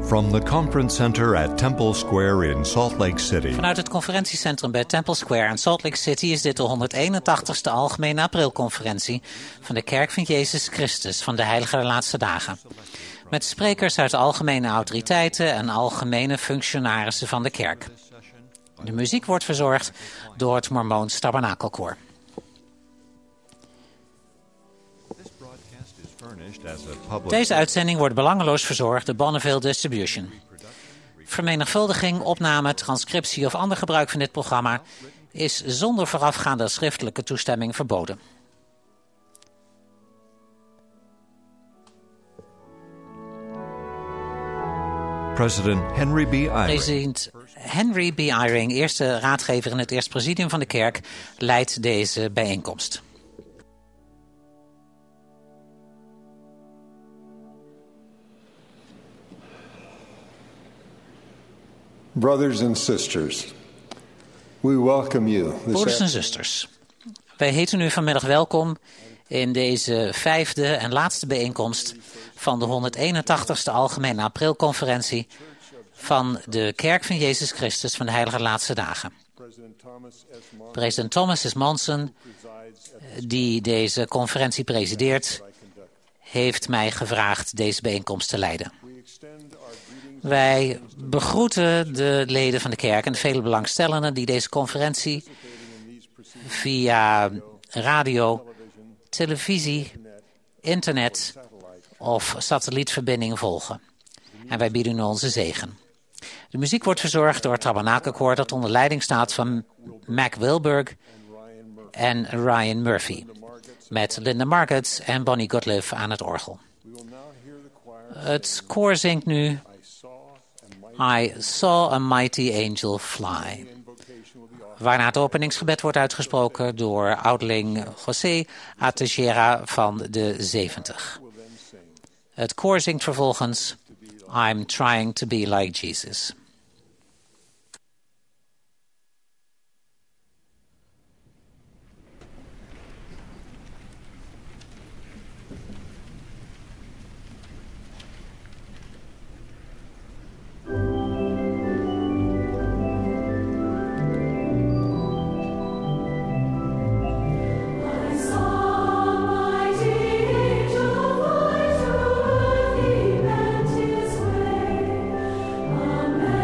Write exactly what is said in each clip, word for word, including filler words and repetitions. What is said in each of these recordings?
From the conference center at Temple Square in Salt Lake City. Vanuit het conferentiecentrum bij Temple Square in Salt Lake City is dit de honderdeenentachtigste Algemene Aprilconferentie van de Kerk van Jezus Christus van de Heilige der Laatste Dagen. Met sprekers uit de algemene autoriteiten en algemene functionarissen van de kerk. De muziek wordt verzorgd door het Mormoons Tabernakelkoor. Deze uitzending wordt belangeloos verzorgd door Bonneville Distribution. Vermenigvuldiging, opname, transcriptie of ander gebruik van dit programma is zonder voorafgaande schriftelijke toestemming verboden. President Henry B. Eyring. President Henry B. Eyring, eerste raadgever in het eerste presidium van de kerk, leidt deze bijeenkomst. Brothers and sisters, we welcome you. Broeders en zusters, wij heten u vanmiddag welkom in deze vijfde en laatste bijeenkomst van de honderdeenentachtigste Algemene Aprilconferentie van de Kerk van Jezus Christus van de Heilige Laatste Dagen. President Thomas S. Monson, die deze conferentie presideert, heeft mij gevraagd deze bijeenkomst te leiden. Wij begroeten de leden van de kerk en de vele belangstellenden die deze conferentie via radio, televisie, internet of satellietverbinding volgen. En wij bieden u onze zegen. De muziek wordt verzorgd door het Tabernakelkoor dat onder leiding staat van Mac Wilberg en Ryan Murphy. Met Linda Margetts en Bonnie Gottlieb aan het orgel. Het koor zingt nu I Saw a Mighty Angel Fly. Waarna het openingsgebed wordt uitgesproken door ouderling José Atejera van de zeventig. Het koor zingt vervolgens I'm Trying to Be Like Jesus. Amen.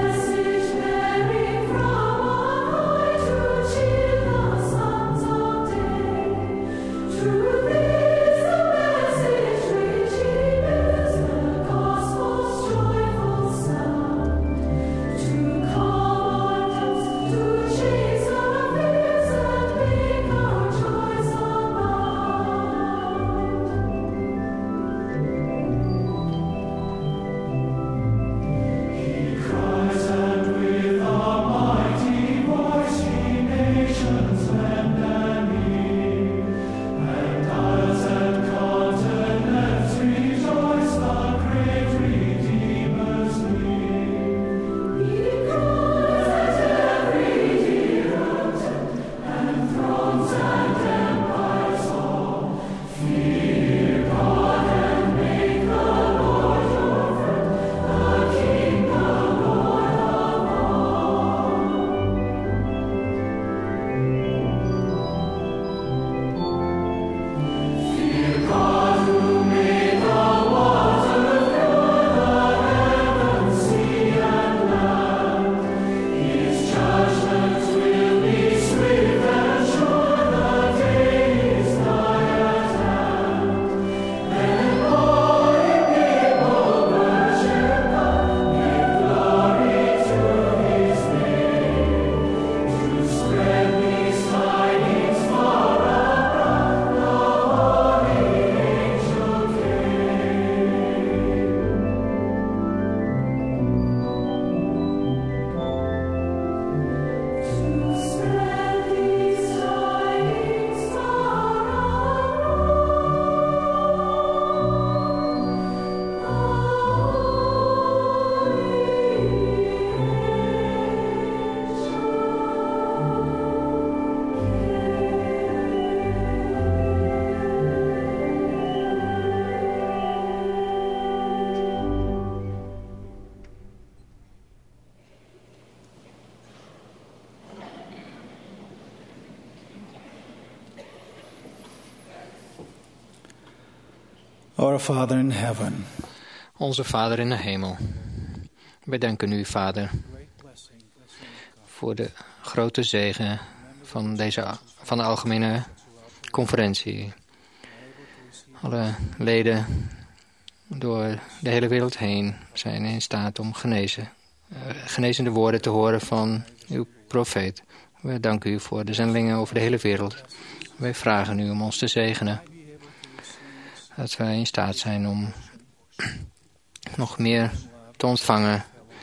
Our Father in heaven. Onze Vader in de hemel. Wij danken u, Vader, voor de grote zegen van, deze, van de algemene conferentie. Alle leden door de hele wereld heen zijn in staat om genezen, uh, genezende woorden te horen van uw profeet. Wij danken u voor de zendelingen over de hele wereld. Wij vragen u om ons te zegenen. Dat wij in staat zijn om nog meer te ontvangen.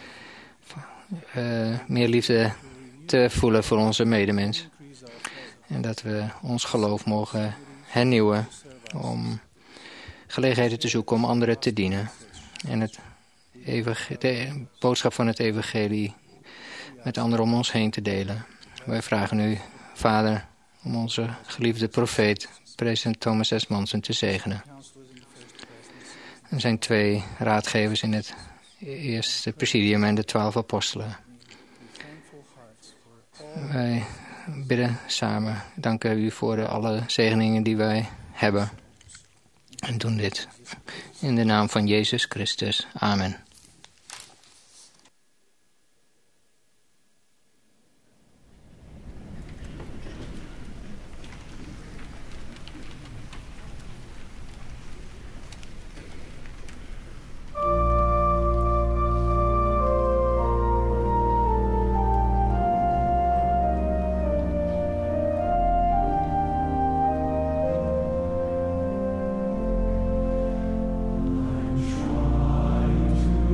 Uh, meer liefde te voelen voor onze medemens. En dat we ons geloof mogen hernieuwen om gelegenheden te zoeken om anderen te dienen. En het de boodschap van het evangelie met anderen om ons heen te delen. Wij vragen u, Vader, om onze geliefde profeet, president Thomas S. Monson, te zegenen. Er zijn twee raadgevers in het eerste presidium en de twaalf apostelen. Wij bidden samen. Danken u voor de alle zegeningen die wij hebben. En doen dit in de naam van Jezus Christus. Amen. To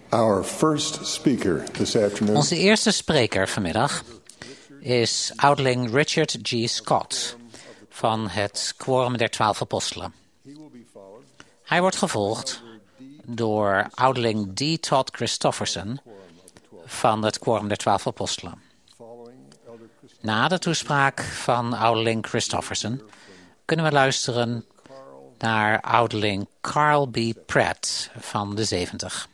Our first speaker this afternoon Onze eerste spreker vanmiddag is ouderling Richard G. Scott van het Quorum der Twaalf Apostelen. Hij wordt gevolgd door ouderling D. Todd Christofferson van het Quorum der Twaalf Apostelen. Na de toespraak van ouderling Christofferson kunnen we luisteren naar ouderling Carl B. Pratt van de zeventig.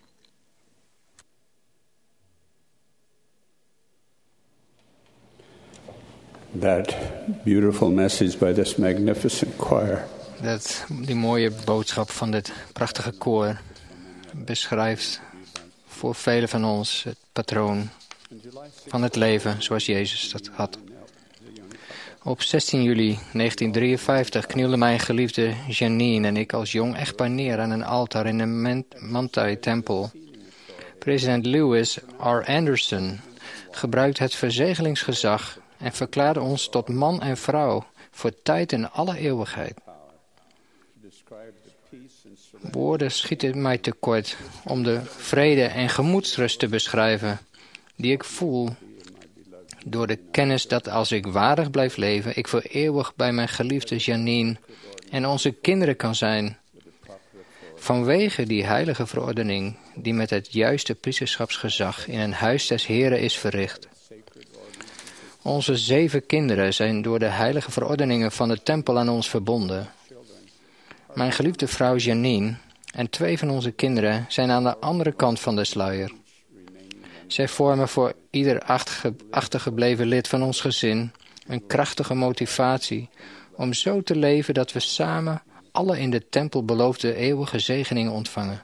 That beautiful message by this magnificent choir. Dat, die mooie boodschap van dit prachtige koor beschrijft voor velen van ons het patroon van het leven zoals Jezus dat had. Op zestien juli negentien drieënvijftig knielde mijn geliefde Janine en ik als jong echtpaar neer aan een altaar in de Manti-tempel. President Lewis R. Anderson gebruikte het verzegelingsgezag en verklaarde ons tot man en vrouw voor tijd en alle eeuwigheid. Woorden schieten mij tekort om de vrede en gemoedsrust te beschrijven die ik voel door de kennis dat als ik waardig blijf leven, ik voor eeuwig bij mijn geliefde Janine en onze kinderen kan zijn. Vanwege die heilige verordening die met het juiste priesterschapsgezag in een huis des Heren is verricht. Onze zeven kinderen zijn door de heilige verordeningen van de tempel aan ons verbonden. Mijn geliefde vrouw Janine en twee van onze kinderen zijn aan de andere kant van de sluier. Zij vormen voor ieder achtergebleven lid van ons gezin een krachtige motivatie om zo te leven dat we samen alle in de tempel beloofde eeuwige zegeningen ontvangen.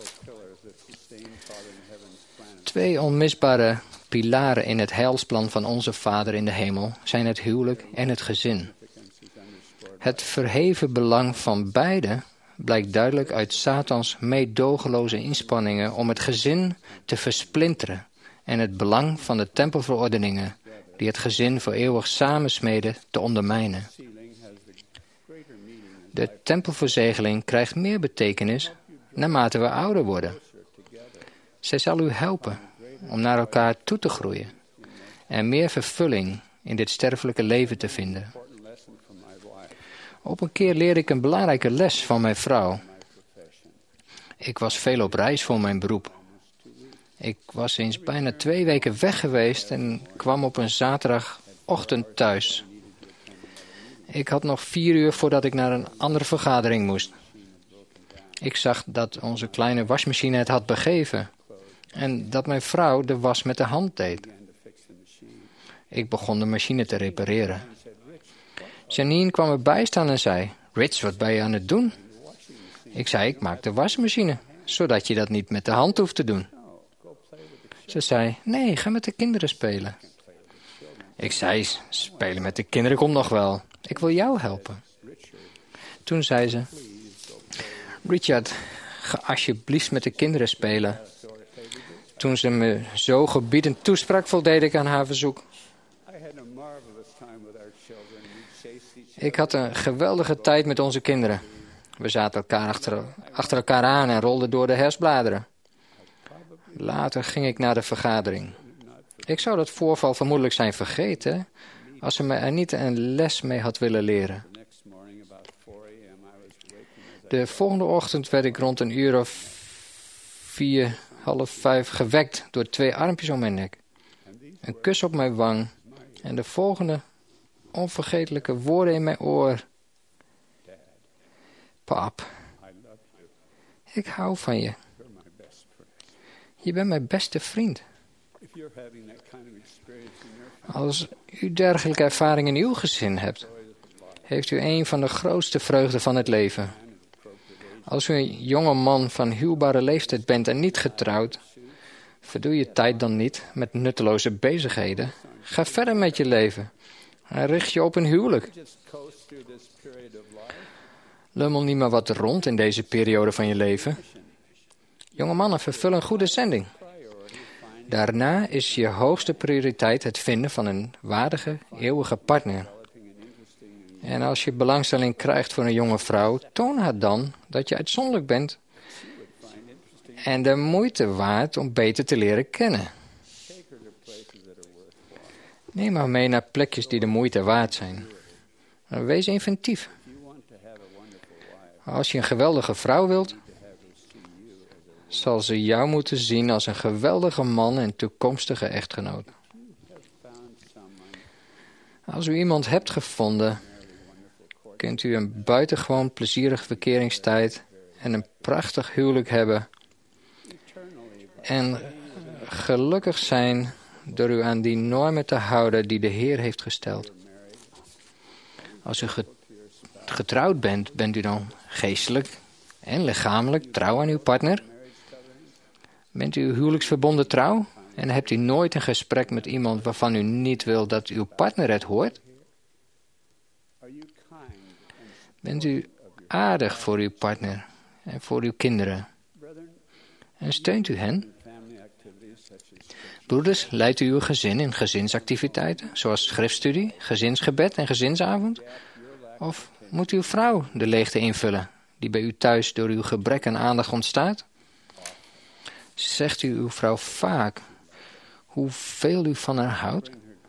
Twee onmisbare pilaren in het heilsplan van onze Vader in de hemel zijn het huwelijk en het gezin. Het verheven belang van beide blijkt duidelijk uit Satans meedogenloze inspanningen om het gezin te versplinteren en het belang van de tempelverordeningen die het gezin voor eeuwig samensmeden te ondermijnen. De tempelverzegeling krijgt meer betekenis naarmate we ouder worden. Zij zal u helpen om naar elkaar toe te groeien en meer vervulling in dit sterfelijke leven te vinden. Op een keer leerde ik een belangrijke les van mijn vrouw. Ik was veel op reis voor mijn beroep. Ik was eens bijna twee weken weg geweest en kwam op een zaterdagochtend thuis. Ik had nog vier uur voordat ik naar een andere vergadering moest. Ik zag dat onze kleine wasmachine het had begeven en dat mijn vrouw de was met de hand deed. Ik begon de machine te repareren. Janine kwam erbij staan en zei, Rich, wat ben je aan het doen? Ik zei, ik maak de wasmachine, zodat je dat niet met de hand hoeft te doen. Ze zei, nee, ga met de kinderen spelen. Ik zei, spelen met de kinderen komt nog wel. Ik wil jou helpen. Toen zei ze, Richard, ga alsjeblieft met de kinderen spelen. Toen ze me zo gebiedend toesprak, voldeed ik aan haar verzoek. Ik had een geweldige tijd met onze kinderen. We zaten elkaar achter, achter elkaar aan en rolden door de herfstbladeren. Later ging ik naar de vergadering. Ik zou dat voorval vermoedelijk zijn vergeten als ze me er niet een les mee had willen leren. De volgende ochtend werd ik rond een uur of vier, half vijf gewekt door twee armpjes om mijn nek. Een kus op mijn wang en de volgende onvergetelijke woorden in mijn oor. Pap, ik hou van je. Je bent mijn beste vriend. Als u dergelijke ervaring in uw gezin hebt, heeft u een van de grootste vreugden van het leven. Als u een jonge man van huwbare leeftijd bent en niet getrouwd, verdoe je tijd dan niet met nutteloze bezigheden. Ga verder met je leven en richt je op een huwelijk. Lummel niet maar wat rond in deze periode van je leven. Jonge mannen vervullen een goede zending. Daarna is je hoogste prioriteit het vinden van een waardige, eeuwige partner. En als je belangstelling krijgt voor een jonge vrouw, toon haar dan dat je uitzonderlijk bent en de moeite waard om beter te leren kennen. Neem maar mee naar plekjes die de moeite waard zijn. Wees inventief. Als je een geweldige vrouw wilt, zal ze jou moeten zien als een geweldige man en toekomstige echtgenoot. Als u iemand hebt gevonden, kunt u een buitengewoon plezierige verkeringstijd en een prachtig huwelijk hebben en gelukkig zijn door u aan die normen te houden die de Heer heeft gesteld. Als u getrouwd bent, bent u dan geestelijk en lichamelijk trouw aan uw partner? Bent u huwelijksverbonden trouw en hebt u nooit een gesprek met iemand waarvan u niet wil dat uw partner het hoort? Bent u aardig voor uw partner en voor uw kinderen? En steunt u hen? Broeders, leidt u uw gezin in gezinsactiviteiten, zoals schriftstudie, gezinsgebed en gezinsavond? Of moet uw vrouw de leegte invullen, die bij u thuis door uw gebrek aan aandacht ontstaat? Zegt u uw vrouw vaak hoeveel u van haar houdt?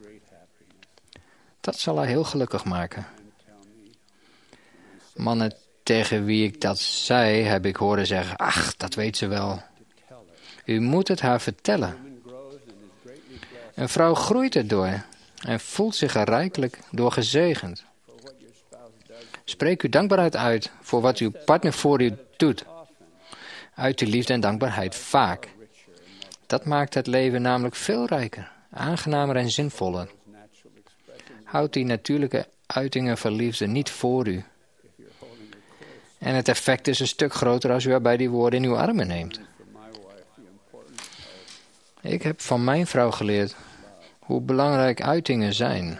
Dat zal haar heel gelukkig maken. Mannen tegen wie ik dat zei, heb ik horen zeggen, ach, dat weet ze wel. U moet het haar vertellen. Een vrouw groeit erdoor en voelt zich er rijkelijk door gezegend. Spreek uw dankbaarheid uit voor wat uw partner voor u doet. Uit uw liefde en dankbaarheid vaak. Dat maakt het leven namelijk veel rijker, aangenamer en zinvoller. Houd die natuurlijke uitingen van liefde niet voor u. En het effect is een stuk groter als u erbij die woorden in uw armen neemt. Ik heb van mijn vrouw geleerd hoe belangrijk uitingen zijn.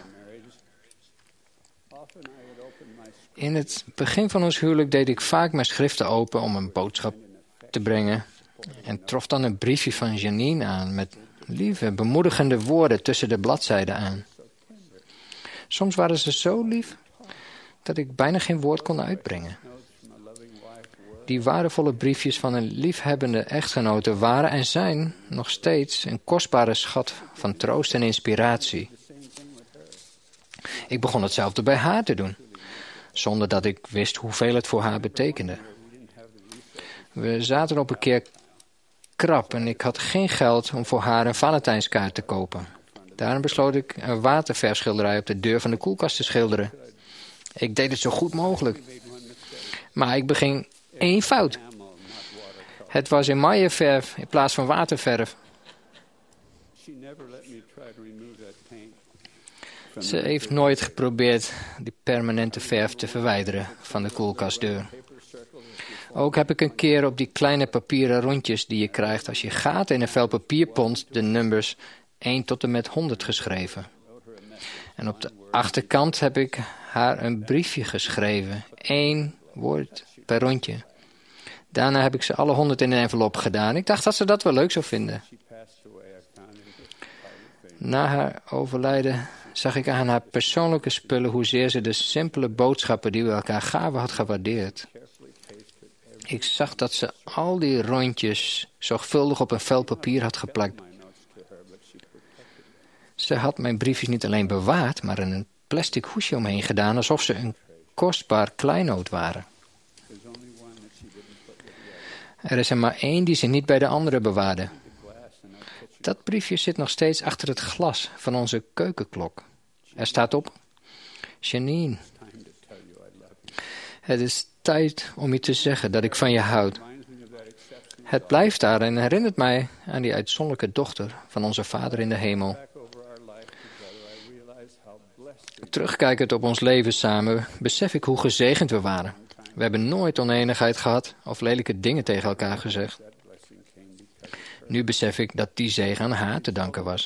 In het begin van ons huwelijk deed ik vaak mijn schriften open om een boodschap te brengen. En trof dan een briefje van Janine aan met lieve, bemoedigende woorden tussen de bladzijden aan. Soms waren ze zo lief dat ik bijna geen woord kon uitbrengen. Die waardevolle briefjes van een liefhebbende echtgenote waren en zijn nog steeds een kostbare schat van troost en inspiratie. Ik begon hetzelfde bij haar te doen, zonder dat ik wist hoeveel het voor haar betekende. We zaten op een keer krap en ik had geen geld om voor haar een Valentijnskaart te kopen. Daarom besloot ik een waterverfschilderij op de deur van de koelkast te schilderen. Ik deed het zo goed mogelijk. Maar ik beging één fout. Het was emailleverf in plaats van waterverf. Ze heeft nooit geprobeerd die permanente verf te verwijderen van de koelkastdeur. Ook heb ik een keer op die kleine papieren rondjes die je krijgt als je gaten in een vel papier pompt de nummers één tot en met honderd geschreven. En op de achterkant heb ik haar een briefje geschreven. Eén woord per rondje. Daarna heb ik ze alle honderd in een envelop gedaan. Ik dacht dat ze dat wel leuk zou vinden. Na haar overlijden zag ik aan haar persoonlijke spullen hoezeer ze de simpele boodschappen die we elkaar gaven had gewaardeerd. Ik zag dat ze al die rondjes zorgvuldig op een vel papier had geplakt. Ze had mijn briefjes niet alleen bewaard, maar in een plastic hoesje omheen gedaan, alsof ze een kostbaar kleinood waren. Er is er maar één die ze niet bij de andere bewaarde. Dat briefje zit nog steeds achter het glas van onze keukenklok. Er staat op: Janine, het is tijd om je te zeggen dat ik van je houd. Het blijft daar en herinnert mij aan die uitzonderlijke dochter van onze Vader in de hemel. Terugkijkend op ons leven samen, besef ik hoe gezegend we waren. We hebben nooit oneenigheid gehad of lelijke dingen tegen elkaar gezegd. Nu besef ik dat die zegen aan haar te danken was.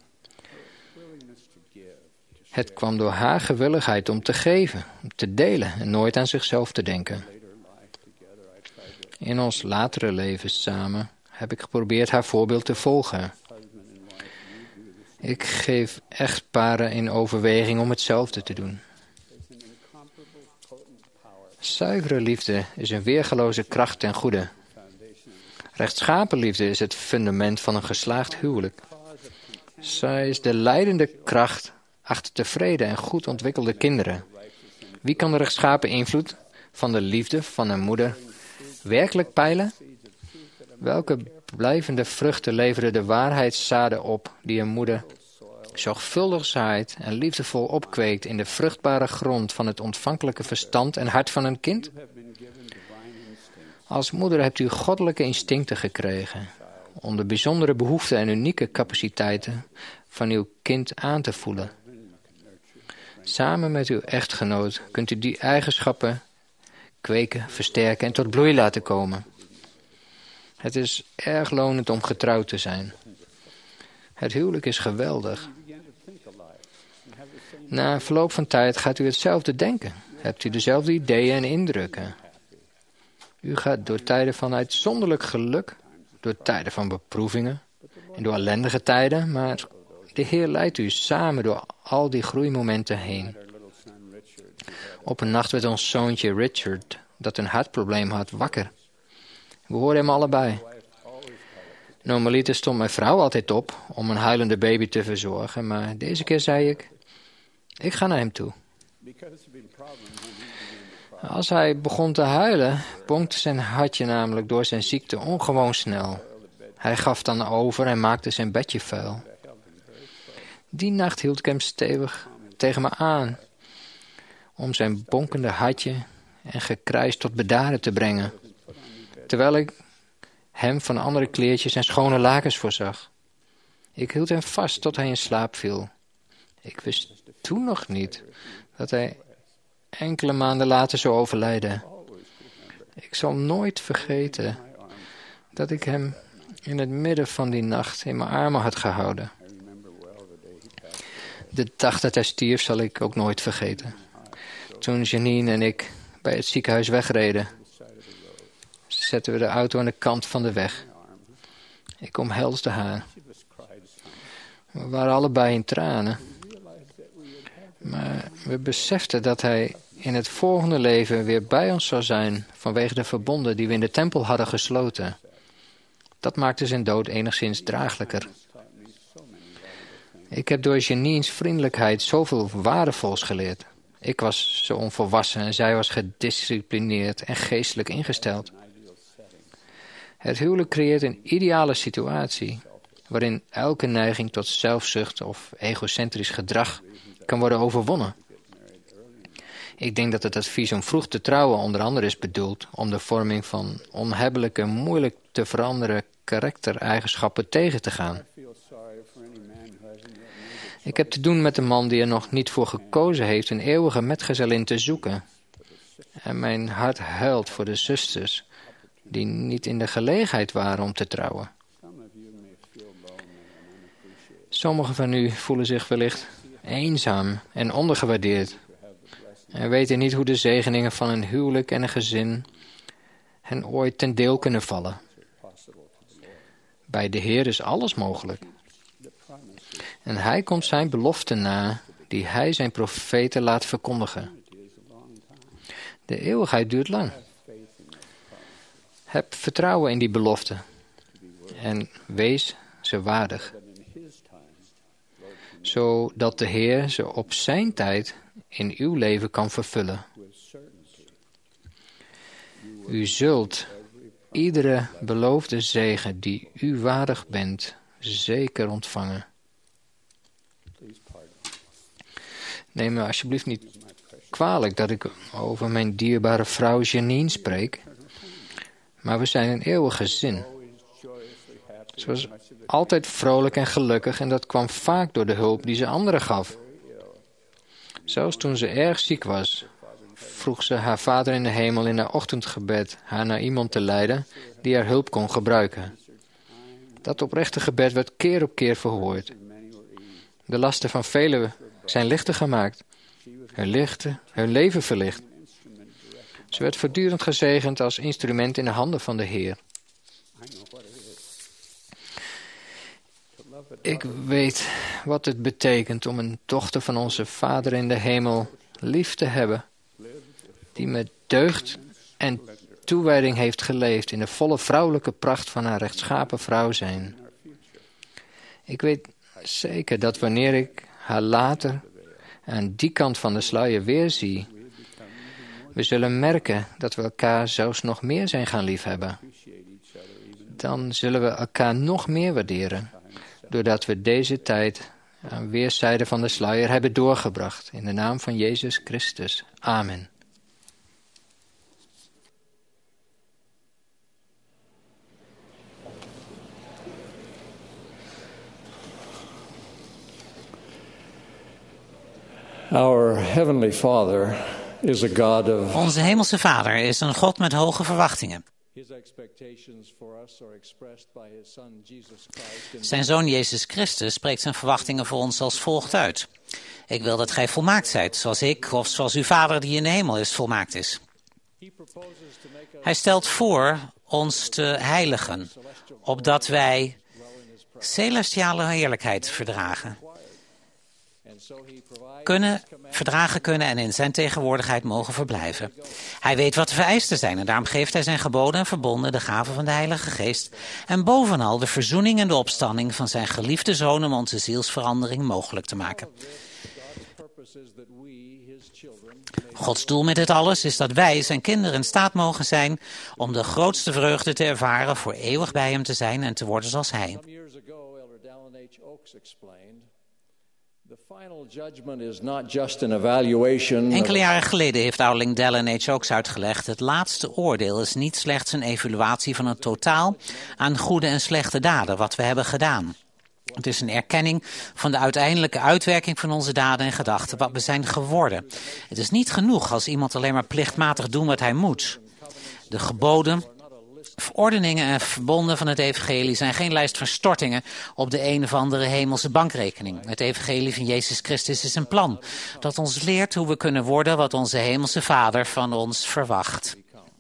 Het kwam door haar gewilligheid om te geven, om te delen en nooit aan zichzelf te denken. In ons latere leven samen heb ik geprobeerd haar voorbeeld te volgen. Ik geef echtparen in overweging om hetzelfde te doen. Zuivere liefde is een weergeloze kracht ten goede. Rechtschapen liefde is het fundament van een geslaagd huwelijk. Zij is de leidende kracht achter tevreden en goed ontwikkelde kinderen. Wie kan de rechtschapen invloed van de liefde van een moeder werkelijk peilen? Welke blijvende vruchten leveren de waarheidszaden op die een moeder zorgvuldig zaait en liefdevol opkweekt in de vruchtbare grond van het ontvankelijke verstand en hart van een kind? Als moeder hebt u goddelijke instincten gekregen om de bijzondere behoeften en unieke capaciteiten van uw kind aan te voelen. Samen met uw echtgenoot kunt u die eigenschappen kweken, versterken en tot bloei laten komen. Het is erg lonend om getrouwd te zijn. Het huwelijk is geweldig. Na verloop van tijd gaat u hetzelfde denken. Hebt u dezelfde ideeën en indrukken. U gaat door tijden van uitzonderlijk geluk, door tijden van beproevingen en door ellendige tijden, maar de Heer leidt u samen door al die groeimomenten heen. Op een nacht werd ons zoontje Richard, dat een hartprobleem had, wakker. We hoorden hem allebei. Normaliter stond mijn vrouw altijd op om een huilende baby te verzorgen, maar deze keer zei ik, ik ga naar hem toe. Als hij begon te huilen, bonkte zijn hartje namelijk door zijn ziekte ongewoon snel. Hij gaf dan over en maakte zijn bedje vuil. Die nacht hield ik hem stevig tegen me aan, om zijn bonkende hartje en gekrijs tot bedaren te brengen, terwijl ik hem van andere kleertjes en schone lakens voorzag. Ik hield hem vast tot hij in slaap viel. Ik wist toen nog niet dat hij enkele maanden later zou overlijden. Ik zal nooit vergeten dat ik hem in het midden van die nacht in mijn armen had gehouden. De dag dat hij stierf zal ik ook nooit vergeten. Toen Janine en ik bij het ziekenhuis wegreden, zetten we de auto aan de kant van de weg. Ik omhelsde haar. We waren allebei in tranen. Maar we beseften dat hij in het volgende leven weer bij ons zou zijn vanwege de verbonden die we in de tempel hadden gesloten. Dat maakte zijn dood enigszins draaglijker. Ik heb door Janine's vriendelijkheid zoveel waardevols geleerd. Ik was zo onvolwassen en zij was gedisciplineerd en geestelijk ingesteld. Het huwelijk creëert een ideale situatie waarin elke neiging tot zelfzucht of egocentrisch gedrag kan worden overwonnen. Ik denk dat het advies om vroeg te trouwen onder andere is bedoeld om de vorming van onhebbelijke, moeilijk te veranderen karaktereigenschappen tegen te gaan. Ik heb te doen met een man die er nog niet voor gekozen heeft een eeuwige metgezellin te zoeken. En mijn hart huilt voor de zusters die niet in de gelegenheid waren om te trouwen. Sommigen van u voelen zich wellicht eenzaam en ondergewaardeerd en weten niet hoe de zegeningen van een huwelijk en een gezin hen ooit ten deel kunnen vallen. Bij de Heer is alles mogelijk. En hij komt zijn belofte na die hij zijn profeten laat verkondigen. De eeuwigheid duurt lang. Heb vertrouwen in die belofte en wees ze waardig, zodat de Heer ze op zijn tijd in uw leven kan vervullen. U zult iedere beloofde zegen die u waardig bent zeker ontvangen. Neem me alsjeblieft niet kwalijk dat ik over mijn dierbare vrouw Janine spreek, maar we zijn een eeuwig gezin. Ze was altijd vrolijk en gelukkig en dat kwam vaak door de hulp die ze anderen gaf. Zelfs toen ze erg ziek was, vroeg ze haar Vader in de hemel in haar ochtendgebed haar naar iemand te leiden die haar hulp kon gebruiken. Dat oprechte gebed werd keer op keer verhoord. De lasten van velen zijn lichter gemaakt, hun, lichten, hun leven verlicht. Ze werd voortdurend gezegend als instrument in de handen van de Heer. Ik weet wat het betekent om een dochter van onze Vader in de hemel lief te hebben, die met deugd en toewijding heeft geleefd in de volle vrouwelijke pracht van haar rechtschapen vrouw zijn. Ik weet zeker dat wanneer ik haar later aan die kant van de sluier weer zie, we zullen merken dat we elkaar zelfs nog meer zijn gaan liefhebben. Dan zullen we elkaar nog meer waarderen, doordat we deze tijd aan weerszijden van de sluier hebben doorgebracht. In de naam van Jezus Christus. Amen. Our Heavenly Father is a God of... Onze hemelse Vader is een God met hoge verwachtingen. Zijn Zoon Jezus Christus spreekt zijn verwachtingen voor ons als volgt uit. Ik wil dat gij volmaakt zijt, zoals ik of zoals uw Vader die in de hemel is volmaakt is. Hij stelt voor ons te heiligen, opdat wij celestiale heerlijkheid verdragen. Kunnen, verdragen kunnen en in zijn tegenwoordigheid mogen verblijven. Hij weet wat de vereisten zijn en daarom geeft hij zijn geboden en verbonden, de gave van de Heilige Geest en bovenal de verzoening en de opstanding van zijn geliefde Zoon om onze zielsverandering mogelijk te maken. Gods doel met dit alles is dat wij, zijn kinderen, in staat mogen zijn om de grootste vreugde te ervaren voor eeuwig bij hem te zijn en te worden zoals hij. Enkele jaren geleden heeft ouderling Dallin H. Oaks uitgelegd: het laatste oordeel is niet slechts een evaluatie van het totaal aan goede en slechte daden, wat we hebben gedaan. Het is een erkenning van de uiteindelijke uitwerking van onze daden en gedachten, wat we zijn geworden. Het is niet genoeg als iemand alleen maar plichtmatig doet wat hij moet. De geboden, verordeningen en verbonden van het evangelie zijn geen lijst van stortingen op de een of andere hemelse bankrekening. Het evangelie van Jezus Christus is een plan dat ons leert hoe we kunnen worden wat onze hemelse Vader van ons verwacht.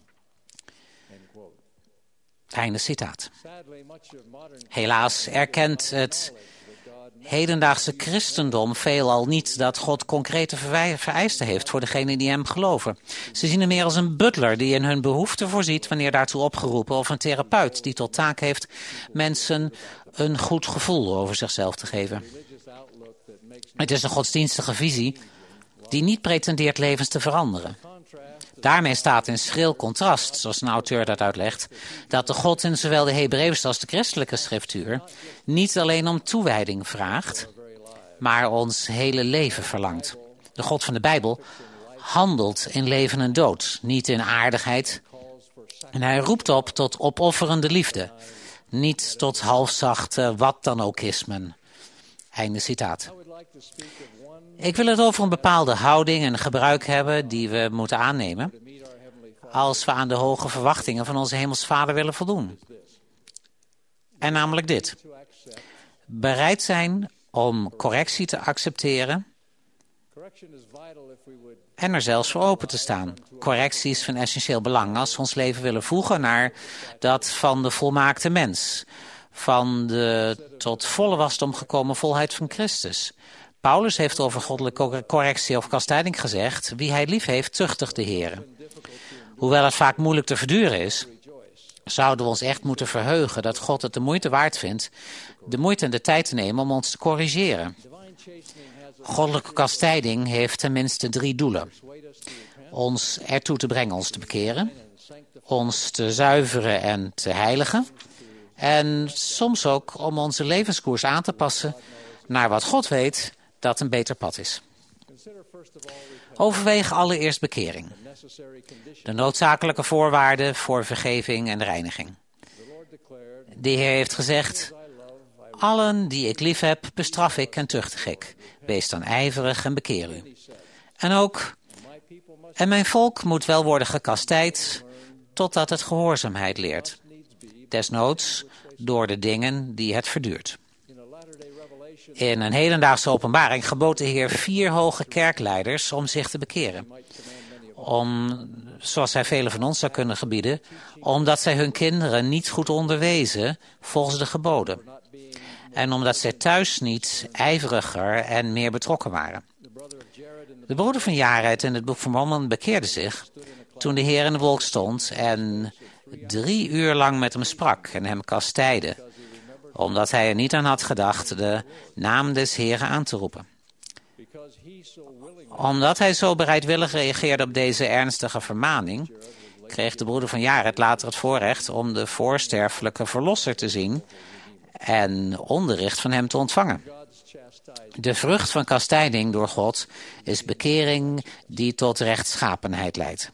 Einde citaat. Helaas erkent het hedendaagse christendom veelal niet dat God concrete vereisten heeft voor degenen die hem geloven. Ze zien hem meer als een butler die in hun behoeften voorziet wanneer daartoe opgeroepen, of een therapeut die tot taak heeft mensen een goed gevoel over zichzelf te geven. Het is een godsdienstige visie die niet pretendeert levens te veranderen. Daarmee staat in schril contrast, zoals een auteur dat uitlegt, dat de God in zowel de Hebreeuwse als de christelijke schriftuur niet alleen om toewijding vraagt, maar ons hele leven verlangt. De God van de Bijbel handelt in leven en dood, niet in aardigheid. En hij roept op tot opofferende liefde, niet tot halfzachte wat dan ook ismen. Einde citaat. Ik wil het over een bepaalde houding en gebruik hebben die we moeten aannemen als we aan de hoge verwachtingen van onze hemelse Vader willen voldoen. En namelijk dit: bereid zijn om correctie te accepteren en er zelfs voor open te staan. Correctie is van essentieel belang als we ons leven willen voegen naar dat van de volmaakte mens, van de tot volle wasdom gekomen volheid van Christus. Paulus heeft over goddelijke correctie of kastijding gezegd: wie hij lief heeft, tuchtigt de Heere. Hoewel het vaak moeilijk te verduren is, zouden we ons echt moeten verheugen dat God het de moeite waard vindt de moeite en de tijd te nemen om ons te corrigeren. Goddelijke kastijding heeft tenminste drie doelen: ons ertoe te brengen ons te bekeren, ons te zuiveren en te heiligen, en soms ook om onze levenskoers aan te passen naar wat God weet dat een beter pad is. Overweeg allereerst bekering, de noodzakelijke voorwaarden voor vergeving en reiniging. De Heer heeft gezegd: allen die ik lief heb, bestraf ik en tuchtig ik. Wees dan ijverig en bekeer u. En ook: en mijn volk moet wel worden gekastijd, totdat het gehoorzaamheid leert. Desnoods door de dingen die het verduurt. In een hedendaagse openbaring gebood de Heer vier hoge kerkleiders om zich te bekeren. Om, zoals hij velen van ons zou kunnen gebieden, omdat zij hun kinderen niet goed onderwezen volgens de geboden. En omdat zij thuis niet ijveriger en meer betrokken waren. De broeder van Jared in het boek van Mormon bekeerde zich toen de Heer in de wolk stond en drie uur lang met hem sprak en hem kastijdde, omdat hij er niet aan had gedacht de naam des Heeren aan te roepen. Omdat hij zo bereidwillig reageerde op deze ernstige vermaning, kreeg de broeder van Jared later het voorrecht om de voorsterfelijke verlosser te zien en onderricht van hem te ontvangen. De vrucht van kastijding door God is bekering die tot rechtschapenheid leidt.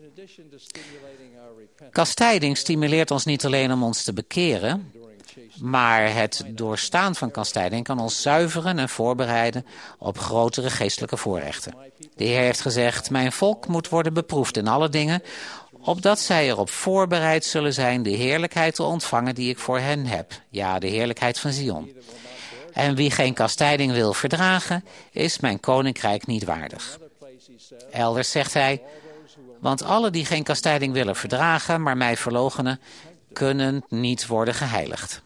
Kastijding stimuleert ons niet alleen om ons te bekeren, maar het doorstaan van kastijding kan ons zuiveren en voorbereiden op grotere geestelijke voorrechten. De Heer heeft gezegd, mijn volk moet worden beproefd in alle dingen, opdat zij erop voorbereid zullen zijn de heerlijkheid te ontvangen die ik voor hen heb. Ja, de heerlijkheid van Zion. En wie geen kastijding wil verdragen, is mijn koninkrijk niet waardig. Elders zegt hij, want alle die geen kastijding willen verdragen, maar mij verloochenen, kunnen niet worden geheiligd.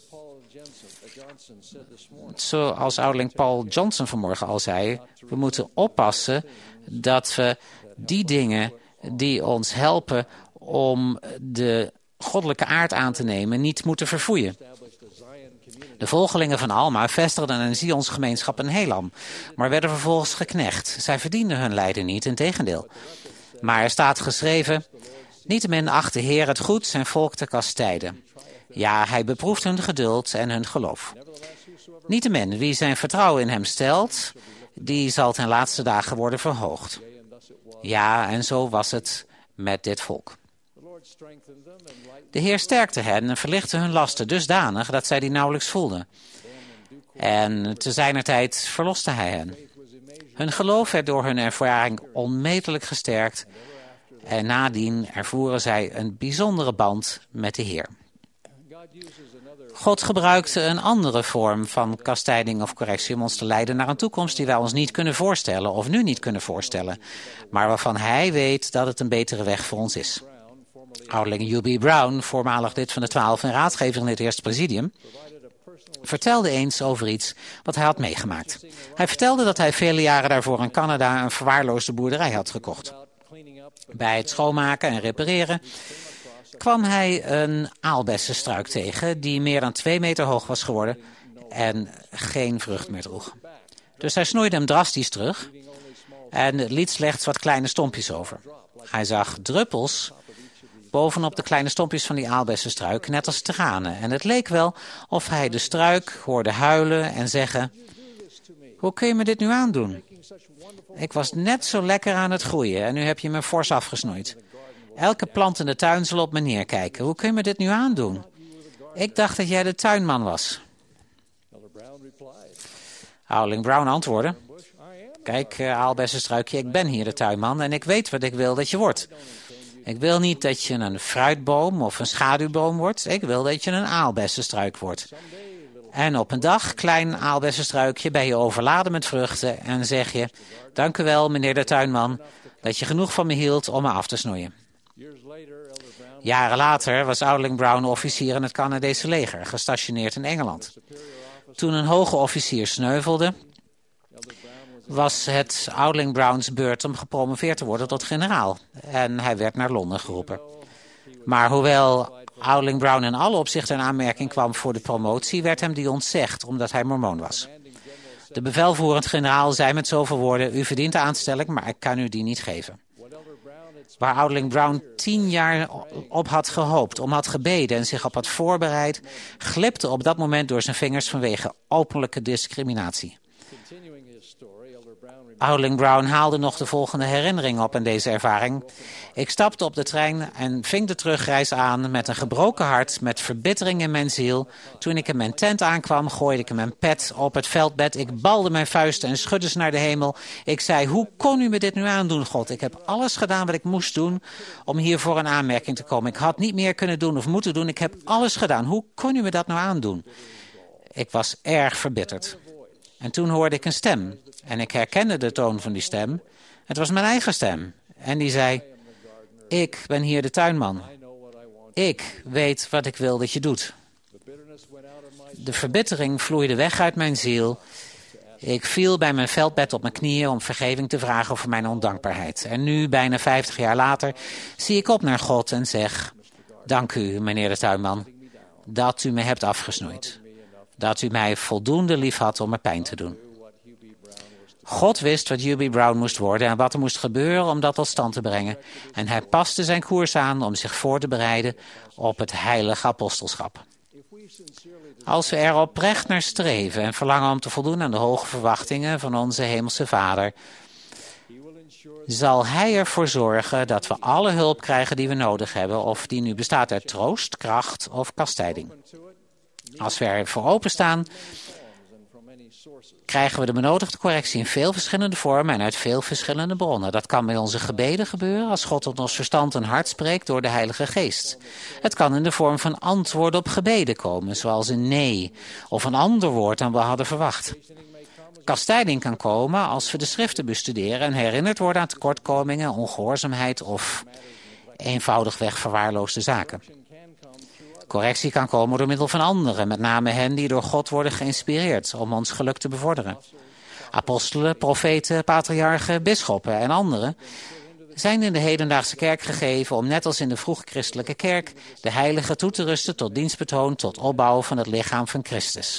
Zoals ouderling Paul Johnson vanmorgen al zei, we moeten oppassen dat we die dingen die ons helpen om de goddelijke aard aan te nemen, niet moeten verfoeien. De volgelingen van Alma vestigden een Zionsgemeenschap in Helam, maar werden vervolgens geknecht. Zij verdienden hun lijden niet, integendeel. Maar er staat geschreven, niettemin acht de Heer het goed zijn volk te kastijden. Ja, hij beproeft hun geduld en hun geloof. Niettemin, wie zijn vertrouwen in hem stelt, die zal ten laatste dagen worden verhoogd. Ja, en zo was het met dit volk. De Heer sterkte hen en verlichtte hun lasten dusdanig dat zij die nauwelijks voelden. En te zijner tijd verloste hij hen. Hun geloof werd door hun ervaring onmetelijk gesterkt en nadien ervoeren zij een bijzondere band met de Heer. God gebruikte een andere vorm van kastijding of correctie om ons te leiden naar een toekomst die wij ons niet kunnen voorstellen of nu niet kunnen voorstellen, maar waarvan hij weet dat het een betere weg voor ons is. Ouderling U B Brown, voormalig lid van de twaalf en raadgever in het Eerste Presidium, vertelde eens over iets wat hij had meegemaakt. Hij vertelde dat hij vele jaren daarvoor in Canada een verwaarloosde boerderij had gekocht. Bij het schoonmaken en repareren kwam hij een aalbessenstruik tegen die meer dan twee meter hoog was geworden en geen vrucht meer droeg. Dus hij snoeide hem drastisch terug en liet slechts wat kleine stompjes over. Hij zag druppels bovenop de kleine stompjes van die aalbessenstruik, net als tranen. En het leek wel of hij de struik hoorde huilen en zeggen, hoe kun je me dit nu aandoen? Ik was net zo lekker aan het groeien en nu heb je me fors afgesnoeid. Elke plant in de tuin zal op me neerkijken. Hoe kun je me dit nu aandoen? Ik dacht dat jij de tuinman was. Ouderling Brown antwoordde, kijk, uh, aalbessenstruikje, ik ben hier de tuinman en ik weet wat ik wil dat je wordt. Ik wil niet dat je een fruitboom of een schaduwboom wordt. Ik wil dat je een aalbessenstruik wordt. En op een dag, klein aalbessenstruikje, ben je overladen met vruchten en zeg je, dank u wel, meneer de tuinman, dat je genoeg van me hield om me af te snoeien. Jaren later was ouderling Brown officier in het Canadese leger, gestationeerd in Engeland. Toen een hoge officier sneuvelde, was het ouderling Browns beurt om gepromoveerd te worden tot generaal. En hij werd naar Londen geroepen. Maar hoewel ouderling Brown in alle opzichten in aanmerking kwam voor de promotie, werd hem die ontzegd omdat hij mormoon was. De bevelvoerend generaal zei met zoveel woorden, u verdient de aanstelling, maar ik kan u die niet geven. Waar ouderling Brown tien jaar op had gehoopt, om had gebeden en zich op had voorbereid, glipte op dat moment door zijn vingers vanwege openlijke discriminatie. Ouderling Brown haalde nog de volgende herinnering op aan deze ervaring. Ik stapte op de trein en ving de terugreis aan met een gebroken hart, met verbittering in mijn ziel. Toen ik in mijn tent aankwam, gooide ik mijn pet op het veldbed. Ik balde mijn vuisten en schudde ze naar de hemel. Ik zei, hoe kon u me dit nu aandoen, God? Ik heb alles gedaan wat ik moest doen om hiervoor in aanmerking te komen. Ik had niet meer kunnen doen of moeten doen. Ik heb alles gedaan. Hoe kon u me dat nou aandoen? Ik was erg verbitterd. En toen hoorde ik een stem. En ik herkende de toon van die stem. Het was mijn eigen stem. En die zei, ik ben hier de tuinman. Ik weet wat ik wil dat je doet. De verbittering vloeide weg uit mijn ziel. Ik viel bij mijn veldbed op mijn knieën om vergeving te vragen voor mijn ondankbaarheid. En nu, bijna vijftig jaar later, zie ik op naar God en zeg: dank u, meneer de tuinman, dat u me hebt afgesnoeid. Dat u mij voldoende lief had om me pijn te doen. God wist wat Hubie Brown moest worden en wat er moest gebeuren om dat tot stand te brengen. En hij paste zijn koers aan om zich voor te bereiden op het heilige apostelschap. Als we er oprecht naar streven en verlangen om te voldoen aan de hoge verwachtingen van onze hemelse Vader, zal Hij ervoor zorgen dat we alle hulp krijgen die we nodig hebben, of die nu bestaat uit troost, kracht of kastijding. Als we ervoor openstaan, krijgen we de benodigde correctie in veel verschillende vormen en uit veel verschillende bronnen. Dat kan bij onze gebeden gebeuren als God tot ons verstand en hart spreekt door de Heilige Geest. Het kan in de vorm van antwoorden op gebeden komen, zoals een nee of een ander woord dan we hadden verwacht. Kastijding kan komen als we de schriften bestuderen en herinnerd worden aan tekortkomingen, ongehoorzaamheid of eenvoudigweg verwaarloosde zaken. Correctie kan komen door middel van anderen, met name hen die door God worden geïnspireerd om ons geluk te bevorderen. Apostelen, profeten, patriarchen, bisschoppen en anderen zijn in de hedendaagse kerk gegeven om net als in de vroege christelijke kerk de heilige toe te rusten tot dienstbetoon, tot opbouw van het lichaam van Christus.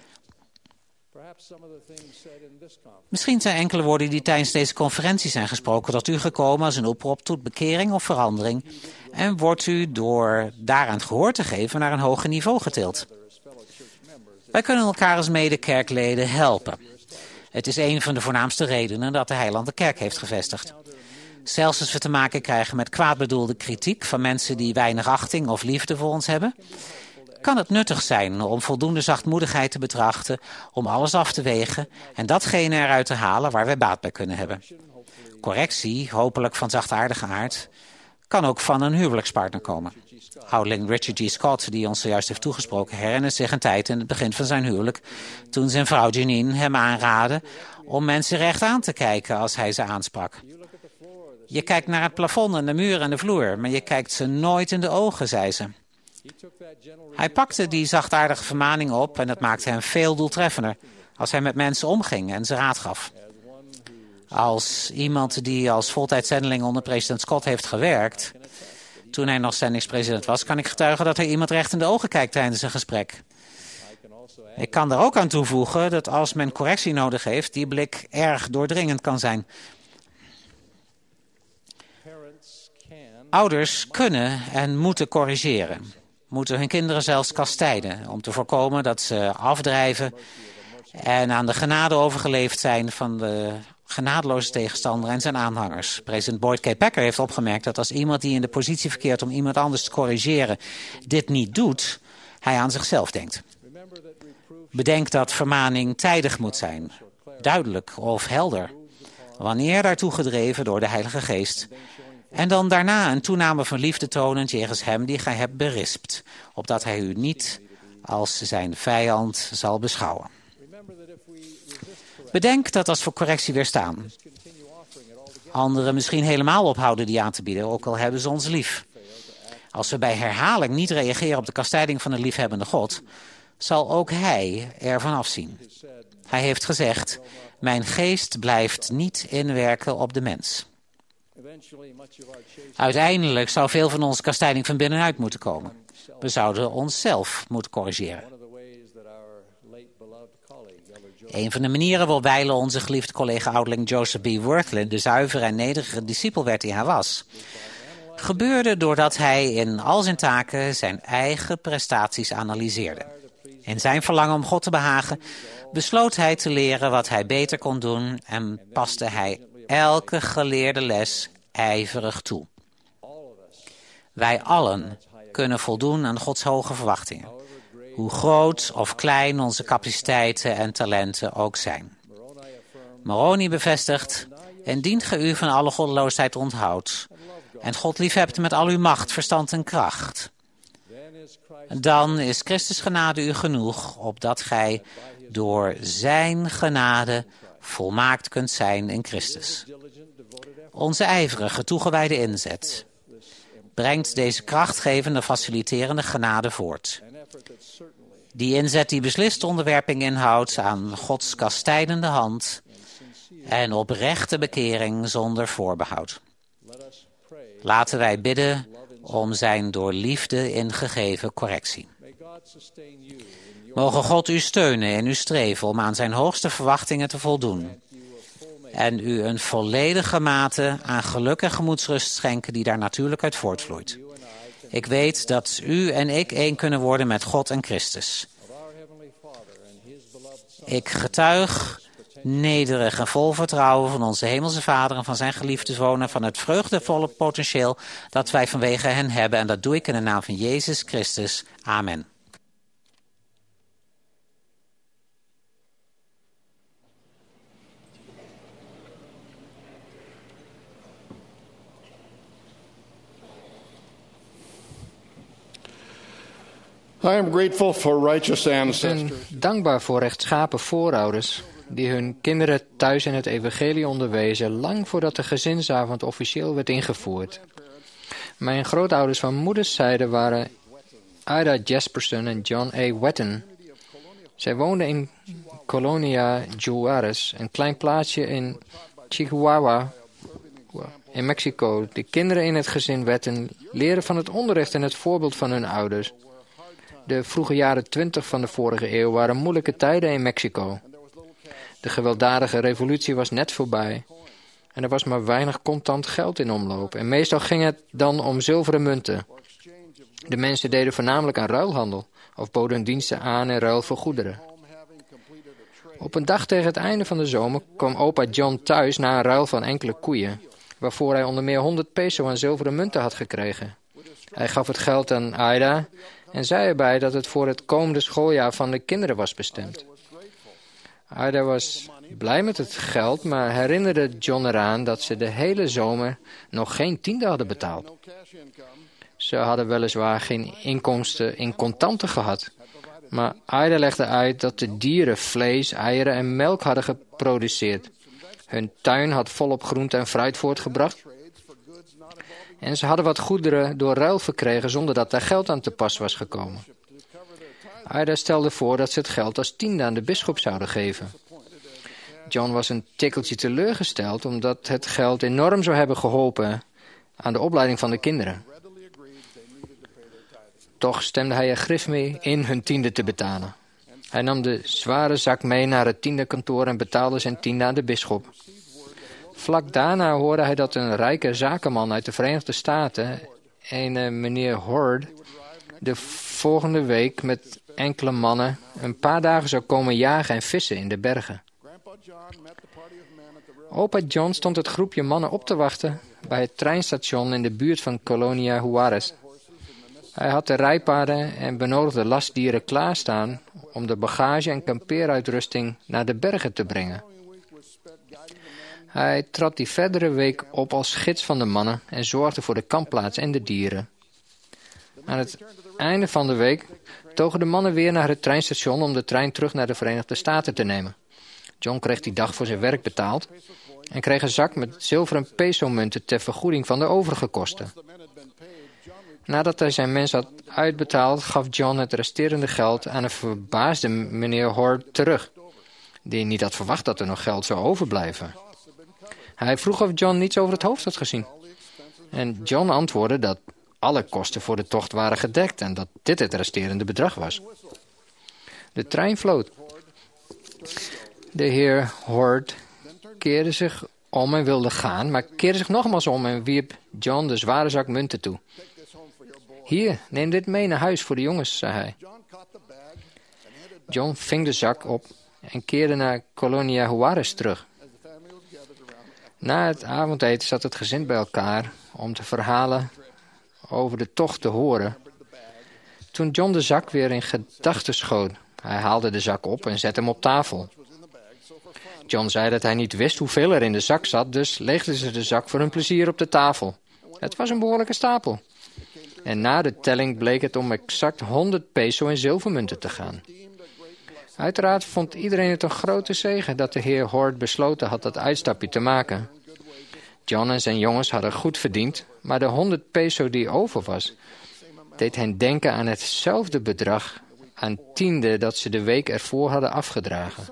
Misschien zijn enkele woorden die tijdens deze conferentie zijn gesproken tot u gekomen als een oproep tot bekering of verandering en wordt u door daaraan gehoor te geven naar een hoger niveau getild. Wij kunnen elkaar als medekerkleden helpen. Het is een van de voornaamste redenen dat de Heiland de kerk heeft gevestigd. Zelfs als we te maken krijgen met kwaadbedoelde kritiek van mensen die weinig achting of liefde voor ons hebben, kan het nuttig zijn om voldoende zachtmoedigheid te betrachten, om alles af te wegen en datgene eruit te halen waar wij baat bij kunnen hebben. Correctie, hopelijk van zachtaardige aard, kan ook van een huwelijkspartner komen. Ouderling Richard G. Scott, die ons zojuist heeft toegesproken, herinnert zich een tijd in het begin van zijn huwelijk, toen zijn vrouw Janine hem aanraadde om mensen recht aan te kijken als hij ze aansprak. Je kijkt naar het plafond en de muur en de vloer, maar je kijkt ze nooit in de ogen, zei ze. Hij pakte die zachtaardige vermaning op en dat maakte hem veel doeltreffender als hij met mensen omging en ze raad gaf. Als iemand die als voltijdzendeling onder president Scott heeft gewerkt, toen hij nog zendingspresident was, kan ik getuigen dat hij iemand recht in de ogen kijkt tijdens een gesprek. Ik kan er ook aan toevoegen dat als men correctie nodig heeft, die blik erg doordringend kan zijn. Ouders kunnen en moeten corrigeren, moeten hun kinderen zelfs kastijden, om te voorkomen dat ze afdrijven en aan de genade overgeleverd zijn van de genadeloze tegenstander en zijn aanhangers. President Boyd K. Packer heeft opgemerkt dat als iemand die in de positie verkeert om iemand anders te corrigeren dit niet doet, hij aan zichzelf denkt. Bedenk dat vermaning tijdig moet zijn, duidelijk of helder, wanneer daartoe gedreven door de Heilige Geest, en dan daarna een toename van liefde tonend jegens hem die gij hebt berispt, opdat hij u niet als zijn vijand zal beschouwen. Bedenk dat als we correctie weerstaan, anderen misschien helemaal ophouden die aan te bieden, ook al hebben ze ons lief. Als we bij herhaling niet reageren op de kastijding van de liefhebbende God, zal ook hij ervan afzien. Hij heeft gezegd, mijn geest blijft niet inwerken op de mens. Uiteindelijk zou veel van onze kastijding van binnenuit moeten komen. We zouden onszelf moeten corrigeren. Een van de manieren waarop wijlen onze geliefde collega ouderling Joseph B. Wirthlin de zuivere en nederige discipel werd die hij was, gebeurde doordat hij in al zijn taken zijn eigen prestaties analyseerde. In zijn verlangen om God te behagen besloot hij te leren wat hij beter kon doen en paste hij elke geleerde les ijverig toe. Wij allen kunnen voldoen aan Gods hoge verwachtingen, hoe groot of klein onze capaciteiten en talenten ook zijn. Moroni bevestigt, indien ge u van alle goddeloosheid onthoudt en God liefhebt met al uw macht, verstand en kracht, dan is Christus genade u genoeg, opdat gij door zijn genade volmaakt kunt zijn in Christus. Onze ijverige, toegewijde inzet brengt deze krachtgevende, faciliterende genade voort. Die inzet die beslist onderwerping inhoudt aan Gods kastijdende hand en oprechte bekering zonder voorbehoud. Laten wij bidden om zijn door liefde ingegeven correctie. Mogen God u steunen in uw streven om aan zijn hoogste verwachtingen te voldoen en u een volledige mate aan geluk en gemoedsrust schenken die daar natuurlijk uit voortvloeit. Ik weet dat u en ik één kunnen worden met God en Christus. Ik getuig nederig en vol vertrouwen van onze hemelse Vader en van zijn geliefde Zoon en van het vreugdevolle potentieel dat wij vanwege hen hebben. En dat doe ik in de naam van Jezus Christus. Amen. I am grateful for righteous Ik ben ancestors. dankbaar voor rechtschapen voorouders die hun kinderen thuis in het evangelie onderwezen lang voordat de gezinsavond officieel werd ingevoerd. Mijn grootouders van moederszijde waren Ida Jesperson en John A. Wetton. Zij woonden in Colonia Juarez, een klein plaatsje in Chihuahua in Mexico. De kinderen in het gezin Wetton leren van het onderricht en het voorbeeld van hun ouders. De vroege jaren twintig van de vorige eeuw waren moeilijke tijden in Mexico. De gewelddadige revolutie was net voorbij. En er was maar weinig contant geld in omloop. En meestal ging het dan om zilveren munten. De mensen deden voornamelijk aan ruilhandel of boden hun diensten aan in ruil voor goederen. Op een dag tegen het einde van de zomer kwam opa John thuis na een ruil van enkele koeien, waarvoor hij onder meer honderd peso aan zilveren munten had gekregen. Hij gaf het geld aan Ida en zei erbij dat het voor het komende schooljaar van de kinderen was bestemd. Ida was blij met het geld, maar herinnerde John eraan dat ze de hele zomer nog geen tiende hadden betaald. Ze hadden weliswaar geen inkomsten in contanten gehad, maar Ida legde uit dat de dieren vlees, eieren en melk hadden geproduceerd. Hun tuin had volop groente en fruit voortgebracht. En ze hadden wat goederen door ruil verkregen zonder dat daar geld aan te pas was gekomen. Ida stelde voor dat ze het geld als tiende aan de bisschop zouden geven. John was een tikkeltje teleurgesteld omdat het geld enorm zou hebben geholpen aan de opleiding van de kinderen. Toch stemde hij er grif mee in hun tiende te betalen. Hij nam de zware zak mee naar het tiendekantoor en betaalde zijn tiende aan de bisschop. Vlak daarna hoorde hij dat een rijke zakenman uit de Verenigde Staten, een uh, meneer Hord, de volgende week met enkele mannen een paar dagen zou komen jagen en vissen in de bergen. Opa John stond het groepje mannen op te wachten bij het treinstation in de buurt van Colonia Juarez. Hij had de rijpaarden en benodigde lastdieren klaarstaan om de bagage en kampeeruitrusting naar de bergen te brengen. Hij trad die verdere week op als gids van de mannen en zorgde voor de kampplaats en de dieren. Aan het einde van de week togen de mannen weer naar het treinstation om de trein terug naar de Verenigde Staten te nemen. John kreeg die dag voor zijn werk betaald en kreeg een zak met zilveren peso-munten ter vergoeding van de overige kosten. Nadat hij zijn mens had uitbetaald, gaf John het resterende geld aan een verbaasde meneer Hord terug, die niet had verwacht dat er nog geld zou overblijven. Hij vroeg of John niets over het hoofd had gezien. En John antwoordde dat alle kosten voor de tocht waren gedekt en dat dit het resterende bedrag was. De trein vloot. De heer Hord keerde zich om en wilde gaan, maar keerde zich nogmaals om en wierp John de zware zak munten toe. Hier, neem dit mee naar huis voor de jongens, zei hij. John ving de zak op en keerde naar Colonia Juarez terug. Na het avondeten zat het gezin bij elkaar om te verhalen over de tocht te horen. Toen John de zak weer in gedachten schoot, hij haalde de zak op en zette hem op tafel. John zei dat hij niet wist hoeveel er in de zak zat, dus leegden ze de zak voor hun plezier op de tafel. Het was een behoorlijke stapel. En na de telling bleek het om exact honderd peso in zilvermunten te gaan. Uiteraard vond iedereen het een grote zegen dat de heer Hord besloten had dat uitstapje te maken. John en zijn jongens hadden goed verdiend, maar de honderd peso die over was, deed hen denken aan hetzelfde bedrag aan tiende dat ze de week ervoor hadden afgedragen.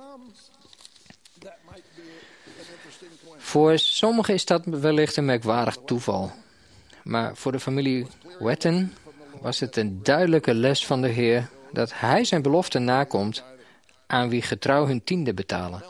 Voor sommigen is dat wellicht een merkwaardig toeval. Maar voor de familie Wetton was het een duidelijke les van de Heer dat Hij zijn belofte nakomt aan wie getrouw hun tiende betalen.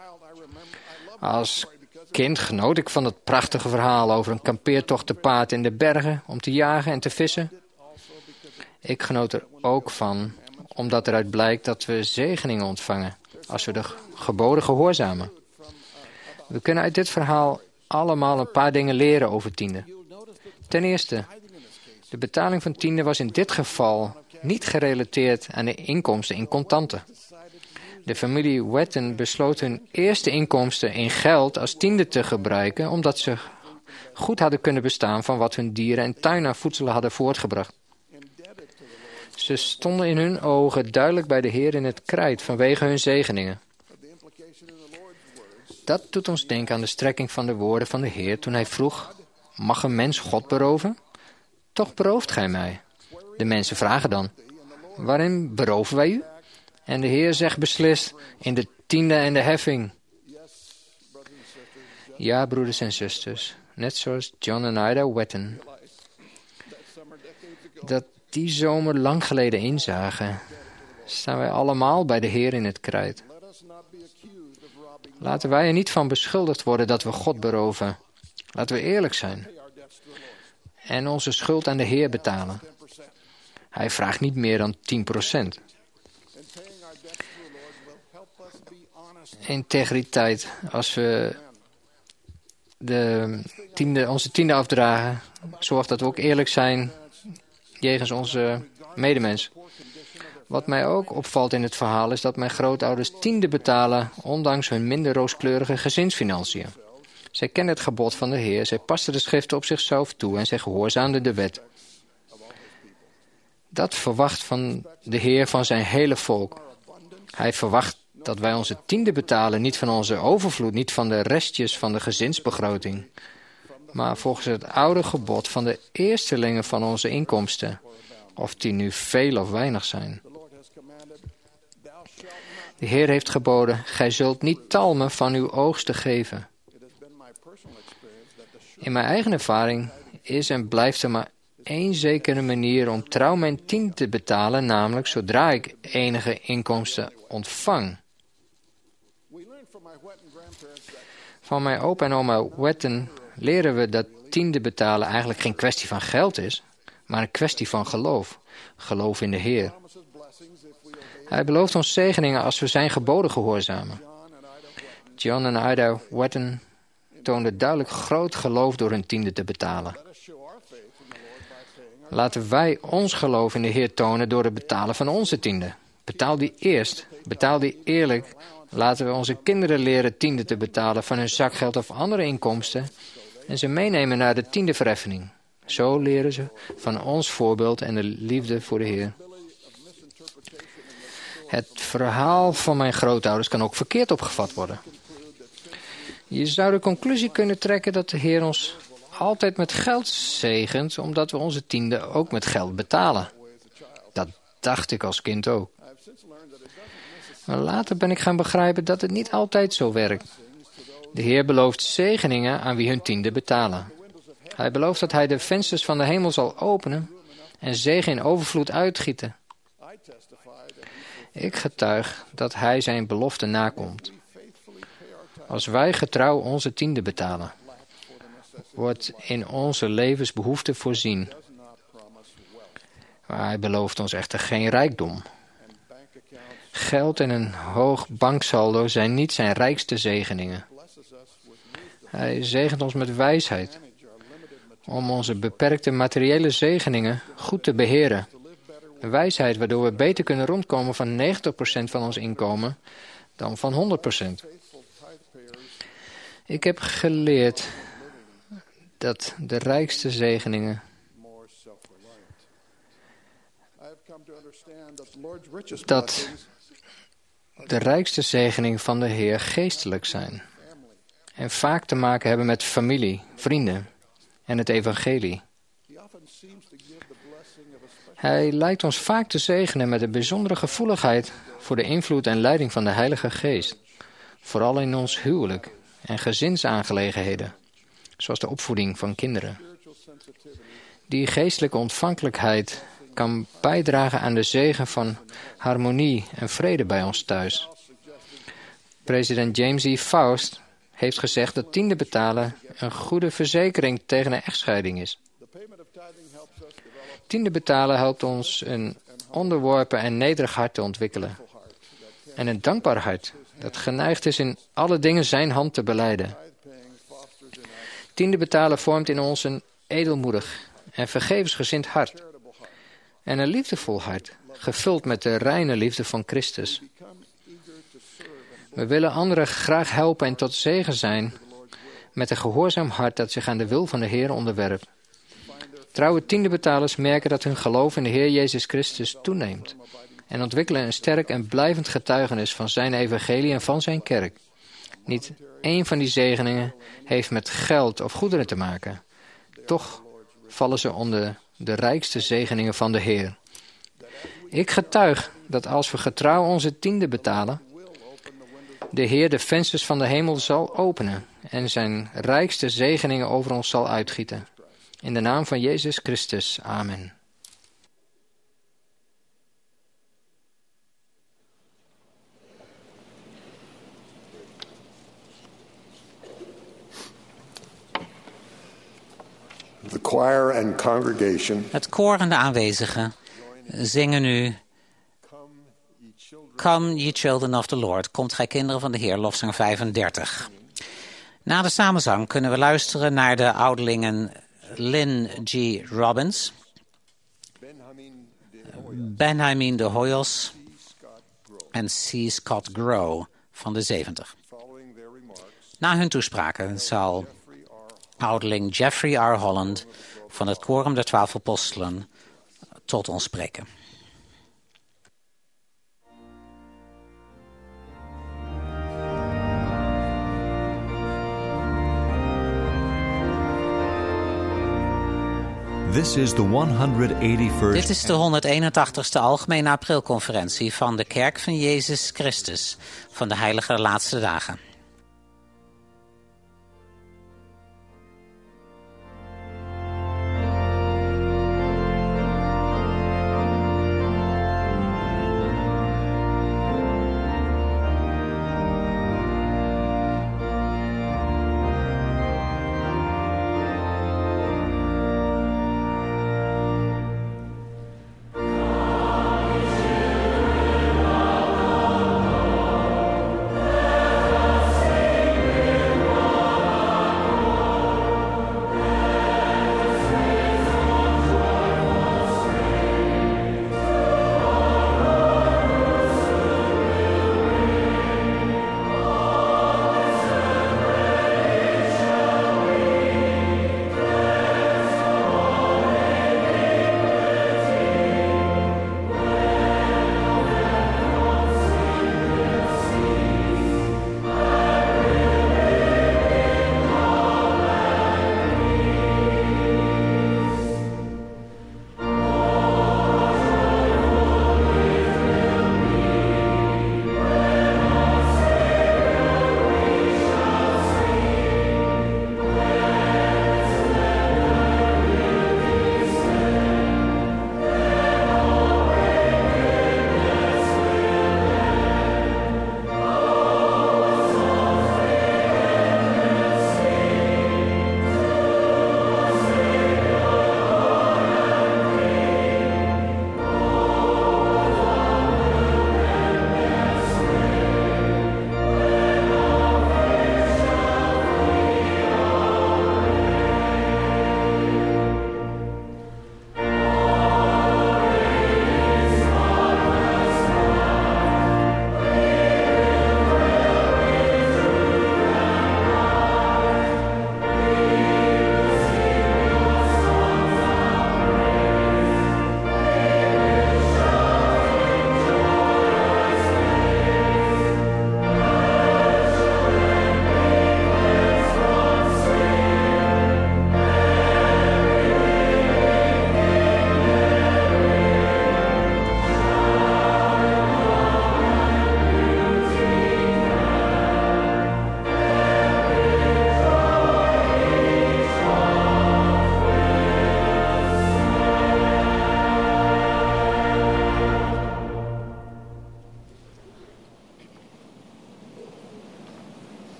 Als kind genoot ik van het prachtige verhaal over een kampeertocht te paard in de bergen om te jagen en te vissen. Ik genoot er ook van, omdat eruit blijkt dat we zegeningen ontvangen als we de geboden gehoorzamen. We kunnen uit dit verhaal allemaal een paar dingen leren over tiende. Ten eerste, de betaling van tiende was in dit geval niet gerelateerd aan de inkomsten in contanten. De familie Wetton besloot hun eerste inkomsten in geld als tiende te gebruiken, omdat ze goed hadden kunnen bestaan van wat hun dieren en tuin aan voedsel hadden voortgebracht. Ze stonden in hun ogen duidelijk bij de Heer in het krijt vanwege hun zegeningen. Dat doet ons denken aan de strekking van de woorden van de Heer toen hij vroeg: mag een mens God beroven? Toch berooft gij mij. De mensen vragen dan: waarin beroven wij u? En de Heer zegt beslist: in de tiende en de heffing. Ja, broeders en zusters, net zoals John en Ida Wetton, dat die zomer lang geleden inzagen, staan wij allemaal bij de Heer in het krijt. Laten wij er niet van beschuldigd worden dat we God beroven. Laten we eerlijk zijn en onze schuld aan de Heer betalen. Hij vraagt niet meer dan tien procent. Integriteit, als we de tiende, onze tiende afdragen, zorgt dat we ook eerlijk zijn jegens onze medemens. Wat mij ook opvalt in het verhaal is dat mijn grootouders tiende betalen, ondanks hun minder rooskleurige gezinsfinanciën. Zij kenden het gebod van de Heer, zij pasten de schriften op zichzelf toe en zij gehoorzaamden de wet. Dat verwacht van de Heer van zijn hele volk. Hij verwacht dat wij onze tiende betalen, niet van onze overvloed, niet van de restjes van de gezinsbegroting, maar volgens het oude gebod van de eerstelingen van onze inkomsten, of die nu veel of weinig zijn. De Heer heeft geboden: gij zult niet talmen van uw oogsten geven. In mijn eigen ervaring is en blijft er maar één zekere manier om trouw mijn tiende te betalen, namelijk zodra ik enige inkomsten ontvang. Van mijn opa en oma Wetton leren we dat tiende betalen eigenlijk geen kwestie van geld is, maar een kwestie van geloof. Geloof in de Heer. Hij belooft ons zegeningen als we zijn geboden gehoorzamen. John en Ida Wetton toonden duidelijk groot geloof door hun tiende te betalen. Laten wij ons geloof in de Heer tonen door het betalen van onze tiende. Betaal die eerst. Betaal die eerlijk. Laten we onze kinderen leren tiende te betalen van hun zakgeld of andere inkomsten en ze meenemen naar de tiende verheffing. Zo leren ze van ons voorbeeld en de liefde voor de Heer. Het verhaal van mijn grootouders kan ook verkeerd opgevat worden. Je zou de conclusie kunnen trekken dat de Heer ons altijd met geld zegent, omdat we onze tiende ook met geld betalen. Dat dacht ik als kind ook. Maar later ben ik gaan begrijpen dat het niet altijd zo werkt. De Heer belooft zegeningen aan wie hun tiende betalen. Hij belooft dat hij de vensters van de hemel zal openen en zegen in overvloed uitgieten. Ik getuig dat hij zijn belofte nakomt. Als wij getrouw onze tiende betalen, wordt in onze levensbehoeften voorzien. Maar hij belooft ons echter geen rijkdom. Geld en een hoog banksaldo zijn niet zijn rijkste zegeningen. Hij zegent ons met wijsheid om onze beperkte materiële zegeningen goed te beheren. Een wijsheid waardoor we beter kunnen rondkomen van negentig procent van ons inkomen dan van honderd procent. Ik heb geleerd dat de rijkste zegeningen dat de rijkste zegeningen van de Heer geestelijk zijn en vaak te maken hebben met familie, vrienden en het evangelie. Hij lijkt ons vaak te zegenen met een bijzondere gevoeligheid voor de invloed en leiding van de Heilige Geest. Vooral in ons huwelijk en gezinsaangelegenheden, zoals de opvoeding van kinderen. Die geestelijke ontvankelijkheid kan bijdragen aan de zegen van harmonie en vrede bij ons thuis. President James E. Faust heeft gezegd dat tiende betalen een goede verzekering tegen een echtscheiding is. Tiende betalen helpt ons een onderworpen en nederig hart te ontwikkelen. En een dankbaar hart dat geneigd is in alle dingen zijn hand te belijden. Tiende betalen vormt in ons een edelmoedig en vergevensgezind hart. En een liefdevol hart, gevuld met de reine liefde van Christus. We willen anderen graag helpen en tot zegen zijn met een gehoorzaam hart dat zich aan de wil van de Heer onderwerpt. Trouwe tiendebetalers merken dat hun geloof in de Heer Jezus Christus toeneemt en ontwikkelen een sterk en blijvend getuigenis van zijn evangelie en van zijn kerk. Niet één van die zegeningen heeft met geld of goederen te maken. Toch vallen ze onder de rijkste zegeningen van de Heer. Ik getuig dat als we getrouw onze tiende betalen, de Heer de vensters van de hemel zal openen en zijn rijkste zegeningen over ons zal uitgieten. In de naam van Jezus Christus. Amen. The choir and congregation Het koor en de aanwezigen zingen nu Come, ye children of the Lord. Komt gij kinderen van de Heer, lofzang vijfendertig. Na de samenzang kunnen we luisteren naar de ouderlingen Lynn G. Robbins, Benjamin de Hoyos en C. Scott Grow van de zeventig. Na hun toespraken zal ouderling Jeffrey R. Holland van het Quorum der Twaalf Apostelen tot ons spreken. This is the honderdeenennegentigste Dit is de honderdeenentachtigste Algemene Aprilconferentie van de Kerk van Jezus Christus van de Heilige Laatste Dagen.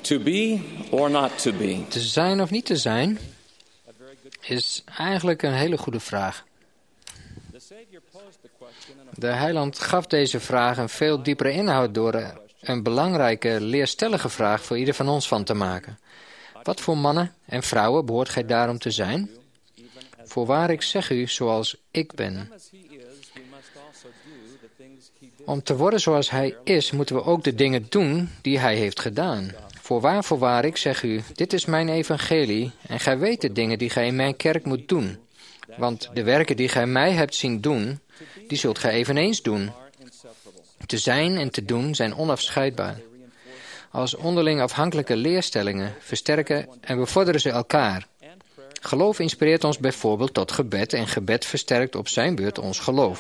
To be or not to be? Te zijn of niet te zijn is eigenlijk een hele goede vraag. De heiland gaf deze vraag een veel diepere inhoud door er een belangrijke, leerstellige vraag voor ieder van ons van te maken. Wat voor mannen en vrouwen behoort gij daarom te zijn? Voorwaar ik zeg u, zoals ik ben. Om te worden zoals hij is, moeten we ook de dingen doen die hij heeft gedaan. Voorwaar, voorwaar, ik zeg u, dit is mijn evangelie, en gij weet de dingen die gij in mijn kerk moet doen. Want de werken die gij mij hebt zien doen, die zult gij eveneens doen. Te zijn en te doen zijn onafscheidbaar. Als onderling afhankelijke leerstellingen versterken en bevorderen ze elkaar. Geloof inspireert ons bijvoorbeeld tot gebed en gebed versterkt op zijn beurt ons geloof.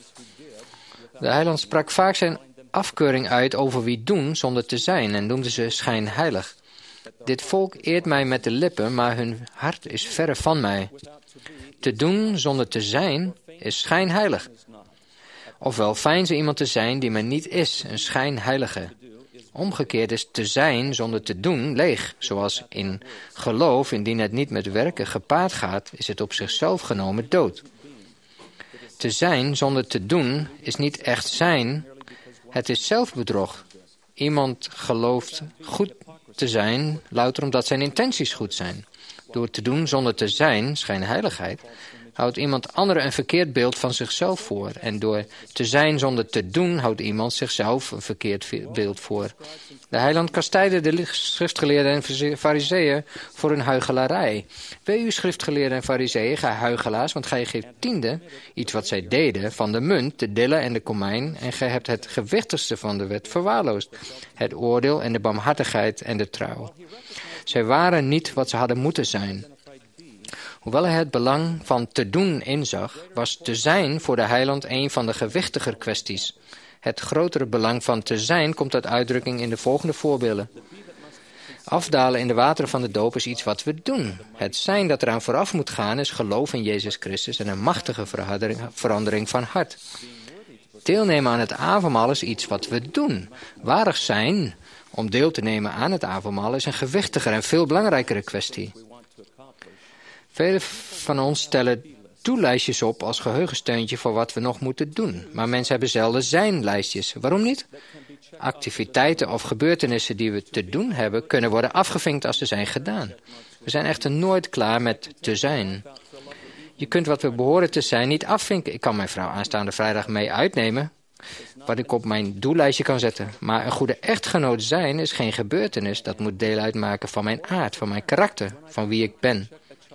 De heiland sprak vaak zijn afkeuring uit over wie doen zonder te zijn en noemde ze schijnheilig. Dit volk eert mij met de lippen, maar hun hart is verre van mij. Te doen zonder te zijn is schijnheilig. Ofwel veinzen iemand te zijn die men niet is, een schijnheilige. Omgekeerd is te zijn zonder te doen leeg, zoals in geloof, indien het niet met werken gepaard gaat, is het op zichzelf genomen dood. Te zijn zonder te doen is niet echt zijn, het is zelfbedrog. Iemand gelooft goed te zijn, louter omdat zijn intenties goed zijn. Door te doen zonder te zijn, schijnheiligheid, houdt iemand anderen een verkeerd beeld van zichzelf voor. En door te zijn zonder te doen, houdt iemand zichzelf een verkeerd beeld voor. De heiland kastijdde de schriftgeleerden en fariseeën voor hun huichelarij. Wee u schriftgeleerden en fariseeën, gij huichelaars, want gij geeft tiende, iets wat zij deden, van de munt, de dille en de komijn, en gij hebt het gewichtigste van de wet verwaarloosd, het oordeel en de barmhartigheid en de trouw. Zij waren niet wat ze hadden moeten zijn. Hoewel hij het belang van te doen inzag, was te zijn voor de heiland een van de gewichtiger kwesties. Het grotere belang van te zijn komt tot uitdrukking in de volgende voorbeelden. Afdalen in de wateren van de doop is iets wat we doen. Het zijn dat eraan vooraf moet gaan is geloof in Jezus Christus en een machtige verandering van hart. Deelnemen aan het avondmaal is iets wat we doen. Waardig zijn om deel te nemen aan het avondmaal is een gewichtiger en veel belangrijkere kwestie. Velen van ons stellen doellijstjes op als geheugensteuntje voor wat we nog moeten doen. Maar mensen hebben zelden zijn-lijstjes. Waarom niet? Activiteiten of gebeurtenissen die we te doen hebben, kunnen worden afgevinkt als ze zijn gedaan. We zijn echter nooit klaar met te zijn. Je kunt wat we behoren te zijn niet afvinken. Ik kan mijn vrouw aanstaande vrijdag mee uitnemen, wat ik op mijn doellijstje kan zetten. Maar een goede echtgenoot zijn is geen gebeurtenis. Dat moet deel uitmaken van mijn aard, van mijn karakter, van wie ik ben.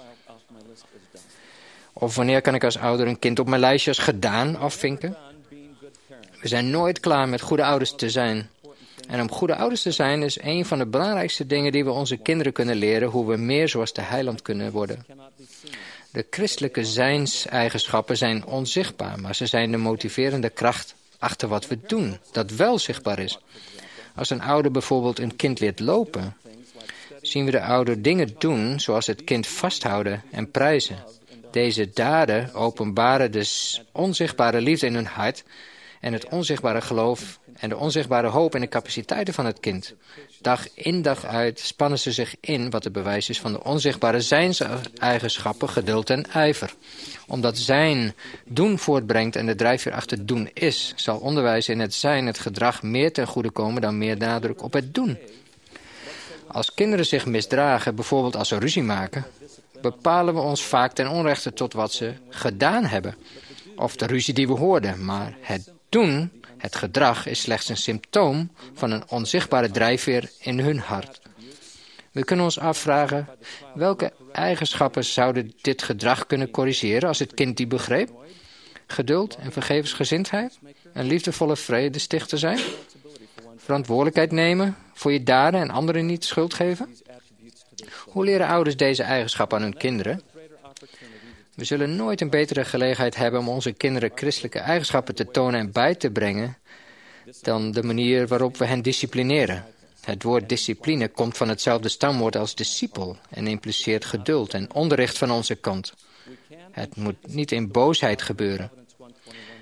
Of wanneer kan ik als ouder een kind op mijn lijstje als gedaan afvinken? We zijn nooit klaar met goede ouders te zijn. En om goede ouders te zijn is een van de belangrijkste dingen die we onze kinderen kunnen leren, hoe we meer zoals de heiland kunnen worden. De christelijke zijnseigenschappen zijn onzichtbaar, maar ze zijn de motiverende kracht achter wat we doen, dat wel zichtbaar is. Als een ouder bijvoorbeeld een kind leert lopen, zien we de ouder dingen doen zoals het kind vasthouden en prijzen. Deze daden openbaren de onzichtbare liefde in hun hart en het onzichtbare geloof en de onzichtbare hoop en de capaciteiten van het kind. Dag in dag uit spannen ze zich in wat het bewijs is van de onzichtbare zijnseigenschappen, geduld en ijver. Omdat zijn doen voortbrengt en de drijfveer achter doen is, zal onderwijs in het zijn het gedrag meer ten goede komen dan meer nadruk op het doen. Als kinderen zich misdragen, bijvoorbeeld als ze ruzie maken, bepalen we ons vaak ten onrechte tot wat ze gedaan hebben. Of de ruzie die we hoorden. Maar het doen, het gedrag, is slechts een symptoom van een onzichtbare drijfveer in hun hart. We kunnen ons afvragen, welke eigenschappen zouden dit gedrag kunnen corrigeren als het kind die begreep? Geduld en vergevensgezindheid? Een liefdevolle vredestichter zijn? Verantwoordelijkheid nemen voor je daden en anderen niet schuld geven? Hoe leren ouders deze eigenschap aan hun kinderen? We zullen nooit een betere gelegenheid hebben om onze kinderen christelijke eigenschappen te tonen en bij te brengen dan de manier waarop we hen disciplineren. Het woord discipline komt van hetzelfde stamwoord als discipel en impliceert geduld en onderricht van onze kant. Het moet niet in boosheid gebeuren.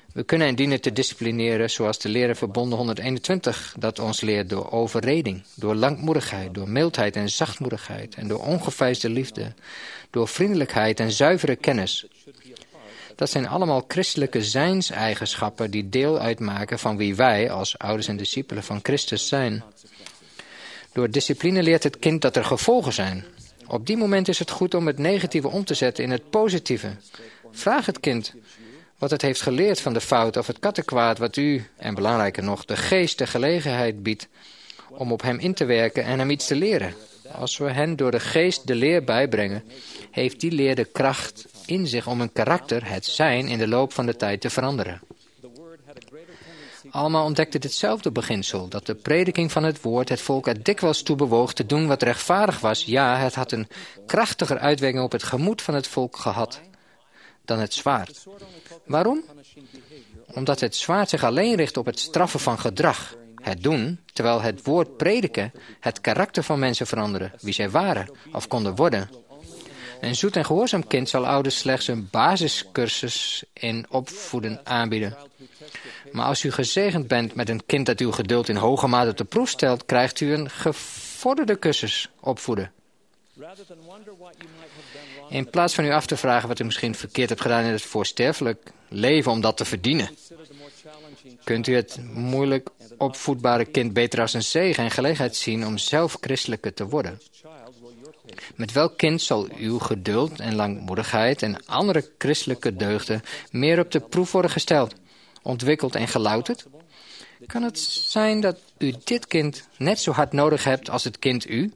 We kunnen en dienen te disciplineren zoals de leren verbonden honderdeenentwintig dat ons leert door overreding, door langmoedigheid, door mildheid en zachtmoedigheid en door ongeveinsde liefde, door vriendelijkheid en zuivere kennis. Dat zijn allemaal christelijke zijnseigenschappen die deel uitmaken van wie wij als ouders en discipelen van Christus zijn. Door discipline leert het kind dat er gevolgen zijn. Op die moment is het goed om het negatieve om te zetten in het positieve. Vraag het kind wat het heeft geleerd van de fout of het kattenkwaad wat u, en belangrijker nog, de geest de gelegenheid biedt om op hem in te werken en hem iets te leren. Als we hen door de geest de leer bijbrengen, heeft die leer de kracht in zich om hun karakter, het zijn, in de loop van de tijd te veranderen. Alma ontdekte ditzelfde beginsel, dat de prediking van het woord het volk er dikwijls toe bewoog te doen wat rechtvaardig was. Ja, het had een krachtiger uitwerking op het gemoed van het volk gehad dan het zwaard. Waarom? Omdat het zwaard zich alleen richt op het straffen van gedrag, het doen, terwijl het woord prediken het karakter van mensen veranderen, wie zij waren of konden worden. Een zoet en gehoorzaam kind zal ouders slechts een basiscursus in opvoeden aanbieden. Maar als u gezegend bent met een kind dat uw geduld in hoge mate op de proef stelt, krijgt u een gevorderde cursus opvoeden. In plaats van u af te vragen wat u misschien verkeerd hebt gedaan in het voorsterfelijk leven om dat te verdienen, kunt u het moeilijk opvoedbare kind beter als een zegen en gelegenheid zien om zelf christelijker te worden. Met welk kind zal uw geduld en langmoedigheid en andere christelijke deugden meer op de proef worden gesteld, ontwikkeld en gelouterd? Kan het zijn dat u dit kind net zo hard nodig hebt als het kind u?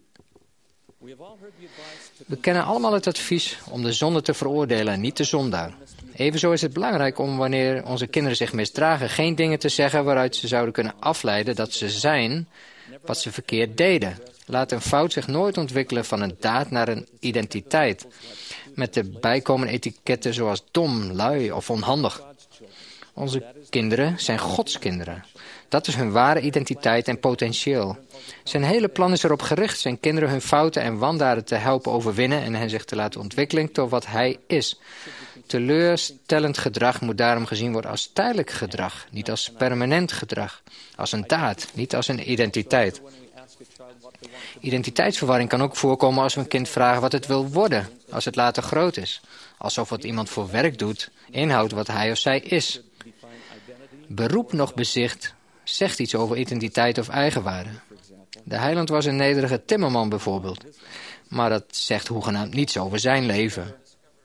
We kennen allemaal het advies om de zonde te veroordelen en niet de zondaar. Evenzo is het belangrijk om wanneer onze kinderen zich misdragen geen dingen te zeggen waaruit ze zouden kunnen afleiden dat ze zijn wat ze verkeerd deden. Laat een fout zich nooit ontwikkelen van een daad naar een identiteit, met de bijkomende etiketten zoals dom, lui of onhandig. Onze kinderen zijn Gods kinderen. Dat is hun ware identiteit en potentieel. Zijn hele plan is erop gericht zijn kinderen hun fouten en wandaden te helpen overwinnen en hen zich te laten ontwikkelen tot wat hij is. Teleurstellend gedrag moet daarom gezien worden als tijdelijk gedrag, niet als permanent gedrag. Als een daad, niet als een identiteit. Identiteitsverwarring kan ook voorkomen als we een kind vragen wat het wil worden, als het later groot is. Alsof wat iemand voor werk doet, inhoudt wat hij of zij is. Beroep nog bezicht zegt iets over identiteit of eigenwaarde. De heiland was een nederige timmerman bijvoorbeeld, maar dat zegt hoegenaamd niets over zijn leven.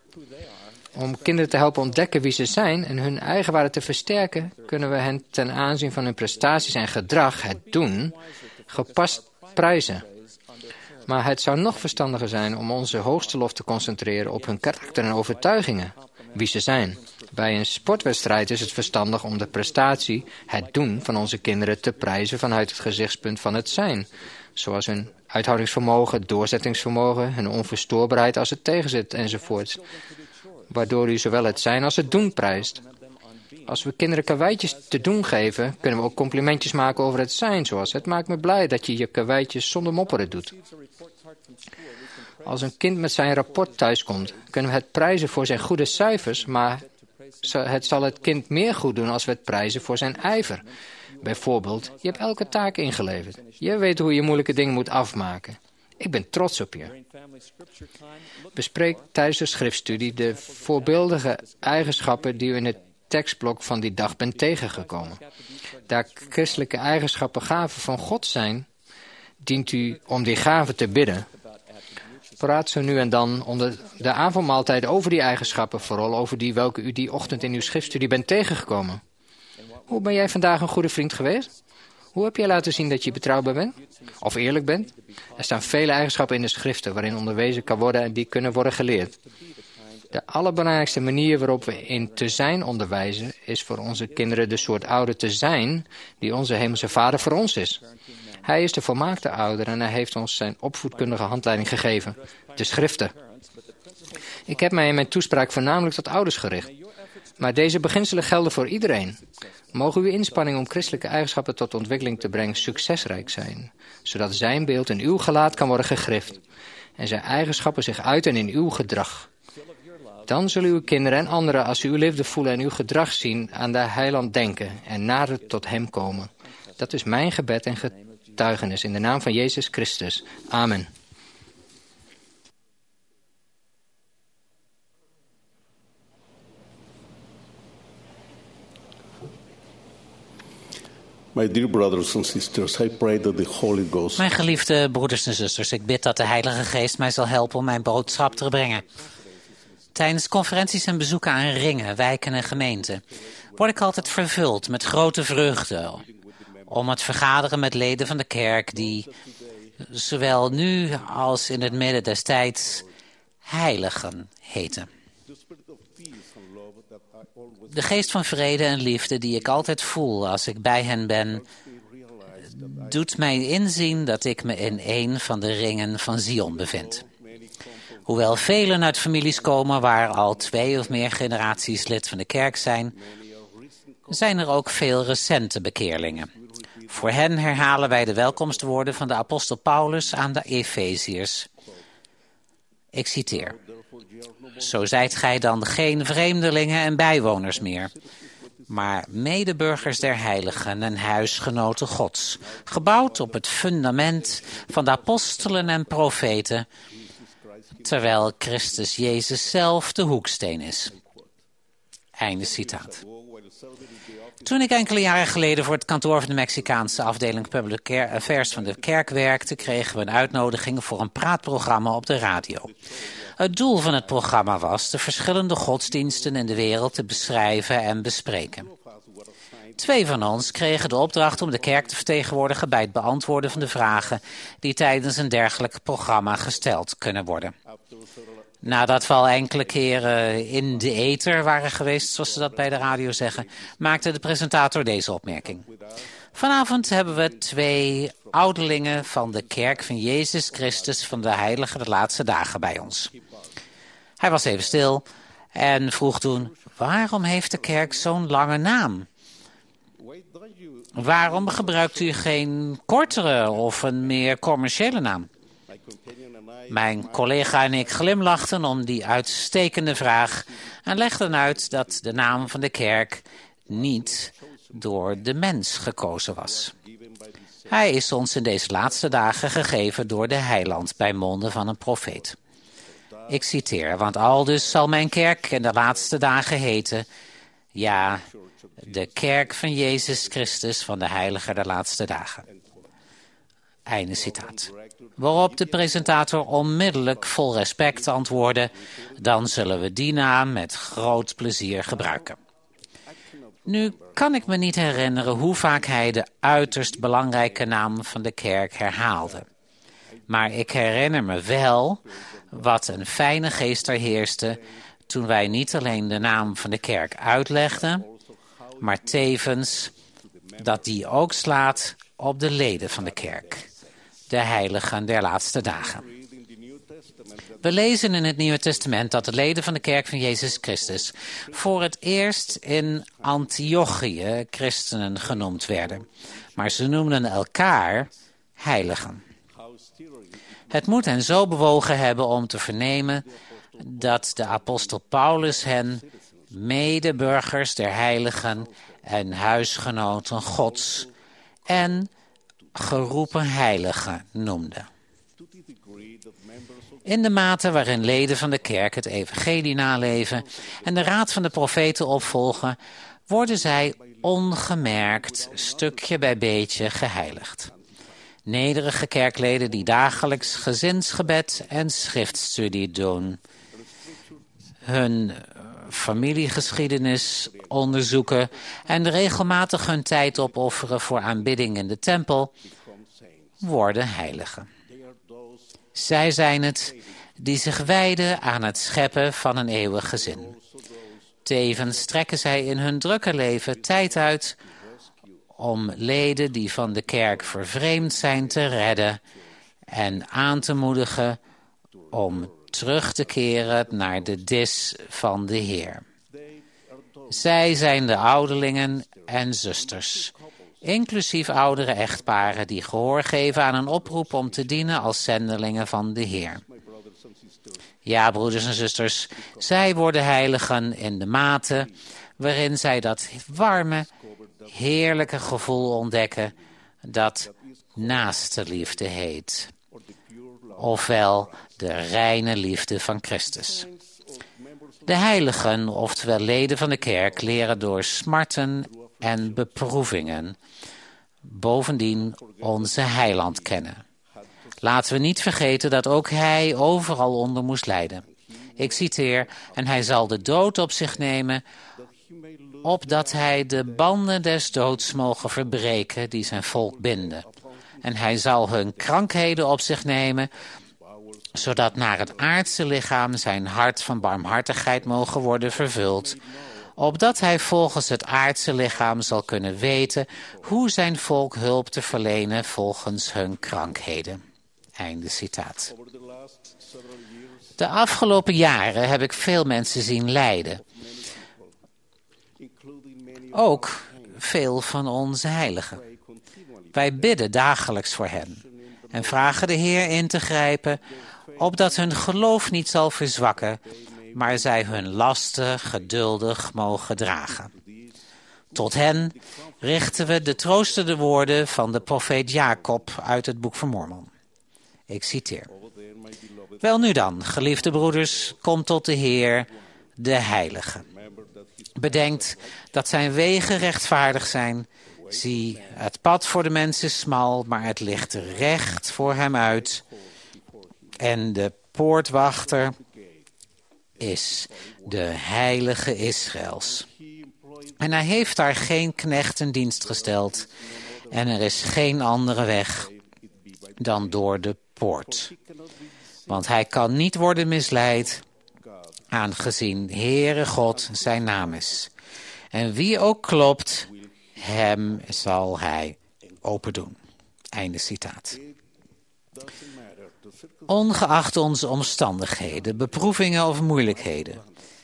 Om kinderen te helpen ontdekken wie ze zijn en hun eigenwaarde te versterken, kunnen we hen ten aanzien van hun prestaties en gedrag, het doen, gepast prijzen. Maar het zou nog verstandiger zijn om onze hoogste lof te concentreren op hun karakter en overtuigingen, wie ze zijn. Bij een sportwedstrijd is het verstandig om de prestatie, het doen van onze kinderen te prijzen vanuit het gezichtspunt van het zijn. Zoals hun uithoudingsvermogen, doorzettingsvermogen, hun onverstoorbaarheid als het tegenzit enzovoorts. Waardoor u zowel het zijn als het doen prijst. Als we kinderen karweitjes te doen geven, kunnen we ook complimentjes maken over het zijn. Zoals, het maakt me blij dat je je karweitjes zonder mopperen doet. Als een kind met zijn rapport thuiskomt, kunnen we het prijzen voor zijn goede cijfers, maar het zal het kind meer goed doen als we het prijzen voor zijn ijver. Bijvoorbeeld, je hebt elke taak ingeleverd. Je weet hoe je moeilijke dingen moet afmaken. Ik ben trots op je. Bespreek tijdens de schriftstudie de voorbeeldige eigenschappen die u in het tekstblok van die dag bent tegengekomen. Daar christelijke eigenschappen gaven van God zijn, dient u om die gaven te bidden. Praat zo nu en dan onder de avondmaaltijd over die eigenschappen, vooral over die welke u die ochtend in uw schriftstudie bent tegengekomen. Hoe ben jij vandaag een goede vriend geweest? Hoe heb jij laten zien dat je betrouwbaar bent? Of eerlijk bent? Er staan vele eigenschappen in de schriften waarin onderwezen kan worden en die kunnen worden geleerd. De allerbelangrijkste manier waarop we in te zijn onderwijzen is voor onze kinderen de soort ouder te zijn die onze hemelse vader voor ons is. Hij is de volmaakte ouder en hij heeft ons zijn opvoedkundige handleiding gegeven, de schriften. Ik heb mij in mijn toespraak voornamelijk tot ouders gericht. Maar deze beginselen gelden voor iedereen. Mogen uw inspanningen om christelijke eigenschappen tot ontwikkeling te brengen succesrijk zijn, zodat zijn beeld in uw gelaat kan worden gegrift en zijn eigenschappen zich uiten in uw gedrag. Dan zullen uw kinderen en anderen, als ze uw liefde voelen en uw gedrag zien, aan de heiland denken en nader tot hem komen. Dat is mijn gebed en getuigenis in de naam van Jezus Christus. Amen. My dear brothers and sisters, I pray that the Holy Ghost... Mijn geliefde broeders en zusters, ik bid dat de Heilige Geest mij zal helpen om mijn boodschap te brengen. Tijdens conferenties en bezoeken aan ringen, wijken en gemeenten word ik altijd vervuld met grote vreugde om het vergaderen met leden van de kerk die zowel nu als in het midden des tijds heiligen heten. De geest van vrede en liefde die ik altijd voel als ik bij hen ben, doet mij inzien dat ik me in een van de ringen van Zion bevind. Hoewel velen uit families komen waar al twee of meer generaties lid van de kerk zijn, zijn er ook veel recente bekeerlingen. Voor hen herhalen wij de welkomstwoorden van de apostel Paulus aan de Efeziërs. Ik citeer: Zo zijt gij dan geen vreemdelingen en bijwoners meer, maar medeburgers der heiligen en huisgenoten Gods, gebouwd op het fundament van de apostelen en profeten, terwijl Christus Jezus zelf de hoeksteen is. Einde citaat. Toen ik enkele jaren geleden voor het kantoor van de Mexicaanse afdeling Public Affairs van de kerk werkte, kregen we een uitnodiging voor een praatprogramma op de radio. Het doel van het programma was de verschillende godsdiensten in de wereld te beschrijven en bespreken. Twee van ons kregen de opdracht om de kerk te vertegenwoordigen bij het beantwoorden van de vragen die tijdens een dergelijk programma gesteld kunnen worden. Nadat we al enkele keren in de ether waren geweest, zoals ze dat bij de radio zeggen, maakte de presentator deze opmerking. Vanavond hebben we twee ouderlingen van de kerk van Jezus Christus van de Heilige de Laatste Dagen bij ons. Hij was even stil en vroeg toen: waarom heeft de kerk zo'n lange naam? Waarom gebruikt u geen kortere of een meer commerciële naam? Mijn collega en ik glimlachten om die uitstekende vraag en legden uit dat de naam van de kerk niet door de mens gekozen was. Hij is ons in deze laatste dagen gegeven door de heiland bij monden van een profeet. Ik citeer: want aldus zal mijn kerk in de laatste dagen heten, ja, de kerk van Jezus Christus van de Heilige der Laatste Dagen. Einde citaat. Waarop de presentator onmiddellijk vol respect antwoordde: dan zullen we die naam met groot plezier gebruiken. Nu kan ik me niet herinneren hoe vaak hij de uiterst belangrijke naam van de kerk herhaalde. Maar ik herinner me wel wat een fijne geest er heerste toen wij niet alleen de naam van de kerk uitlegden, maar tevens dat die ook slaat op de leden van de kerk, de heiligen der laatste dagen. We lezen in het Nieuwe Testament dat de leden van de kerk van Jezus Christus voor het eerst in Antiochië christenen genoemd werden. Maar ze noemden elkaar heiligen. Het moet hen zo bewogen hebben om te vernemen dat de apostel Paulus hen medeburgers der heiligen en huisgenoten Gods en geroepen heiligen noemde. In de mate waarin leden van de kerk het evangelie naleven en de raad van de profeten opvolgen, worden zij ongemerkt stukje bij beetje geheiligd. Nederige kerkleden die dagelijks gezinsgebed en schriftstudie doen, hun familiegeschiedenis onderzoeken en regelmatig hun tijd opofferen voor aanbidding in de tempel, worden heiligen. Zij zijn het die zich wijden aan het scheppen van een eeuwig gezin. Tevens trekken zij in hun drukke leven tijd uit om leden die van de kerk vervreemd zijn te redden en aan te moedigen om terug te keren naar de dis van de Heer. Zij zijn de ouderlingen en zusters, inclusief oudere echtparen die gehoor geven aan een oproep om te dienen als zendelingen van de Heer. Ja, broeders en zusters, zij worden heiligen in de mate waarin zij dat warme, heerlijke gevoel ontdekken dat naaste liefde heet. Ofwel de reine liefde van Christus. De heiligen, oftewel leden van de kerk, leren door smarten en beproevingen bovendien onze heiland kennen. Laten we niet vergeten dat ook hij overal onder moest lijden. Ik citeer, en hij zal de dood op zich nemen, opdat hij de banden des doods mogen verbreken die zijn volk binden. En hij zal hun krankheden op zich nemen, zodat naar het aardse lichaam zijn hart van barmhartigheid mogen worden vervuld, opdat hij volgens het aardse lichaam zal kunnen weten hoe zijn volk hulp te verlenen volgens hun krankheden. Einde citaat. De afgelopen jaren heb ik veel mensen zien lijden. Ook veel van onze heiligen. Wij bidden dagelijks voor hen en vragen de Heer in te grijpen, opdat hun geloof niet zal verzwakken, maar zij hun lasten geduldig mogen dragen. Tot hen richten we de troostende woorden van de profeet Jacob uit het boek van Mormon. Ik citeer. Wel nu dan, geliefde broeders, kom tot de Heer, de Heilige. Bedenkt dat zijn wegen rechtvaardig zijn. Zie, het pad voor de mens is smal, maar het ligt recht voor hem uit. En de poortwachter is de Heilige Israëls. En hij heeft daar geen knecht in dienst gesteld. En er is geen andere weg dan door de poort. Want hij kan niet worden misleid, aangezien Heere God zijn naam is. En wie ook klopt, hem zal hij open doen. Einde citaat. Ongeacht onze omstandigheden, beproevingen of moeilijkheden,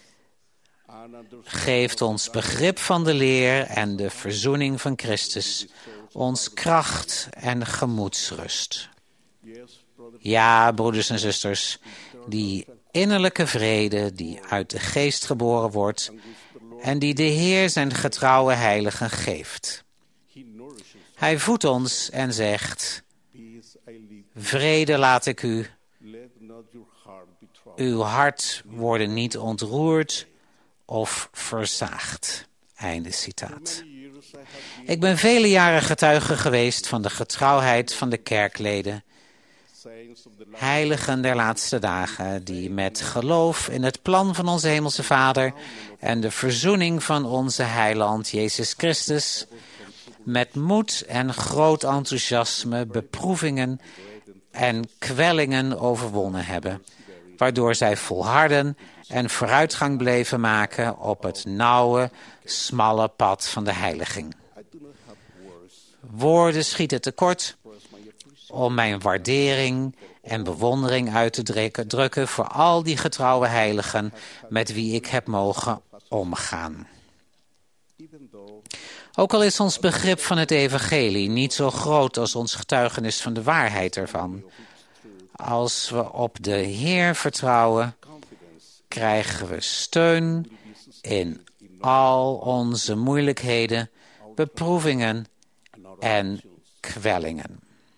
geeft ons begrip van de leer en de verzoening van Christus ons kracht en gemoedsrust. Ja, broeders en zusters, die innerlijke vrede die uit de geest geboren wordt en die de Heer zijn getrouwe heiligen geeft. Hij voedt ons en zegt, vrede laat ik u, uw hart worden niet ontroerd of verzaagd. Einde citaat. Ik ben vele jaren getuige geweest van de getrouwheid van de kerkleden, heiligen der laatste dagen, die met geloof in het plan van onze hemelse Vader en de verzoening van onze heiland Jezus Christus, met moed en groot enthousiasme beproevingen en kwellingen overwonnen hebben, waardoor zij volharden en vooruitgang bleven maken op het nauwe, smalle pad van de heiliging. Woorden schieten tekort om mijn waardering en bewondering uit te drukken voor al die getrouwe heiligen met wie ik heb mogen omgaan. Ook al is ons begrip van het evangelie niet zo groot als ons getuigenis van de waarheid ervan, als we op de Heer vertrouwen, krijgen we steun in al onze moeilijkheden, beproevingen en kwellingen.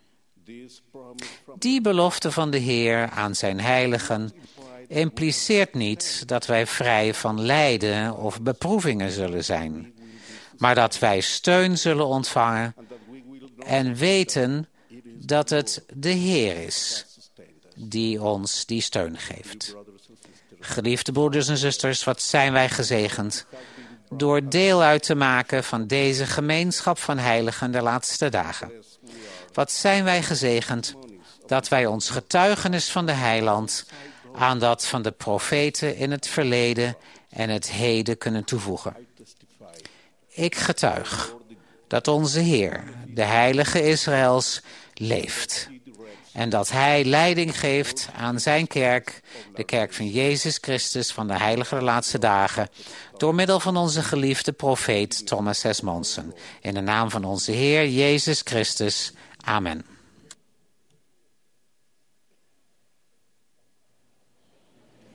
Die belofte van de Heer aan zijn heiligen impliceert niet dat wij vrij van lijden of beproevingen zullen zijn, maar dat wij steun zullen ontvangen en weten dat het de Heer is die ons die steun geeft. Geliefde broeders en zusters, wat zijn wij gezegend door deel uit te maken van deze gemeenschap van heiligen der laatste dagen. Wat zijn wij gezegend dat wij ons getuigenis van de heiland aan dat van de profeten in het verleden en het heden kunnen toevoegen. Ik getuig dat onze Heer, de Heilige Israëls, leeft. En dat hij leiding geeft aan zijn kerk, de kerk van Jezus Christus van de heilige der laatste dagen, door middel van onze geliefde profeet Thomas S. Monson. In de naam van onze Heer Jezus Christus. Amen.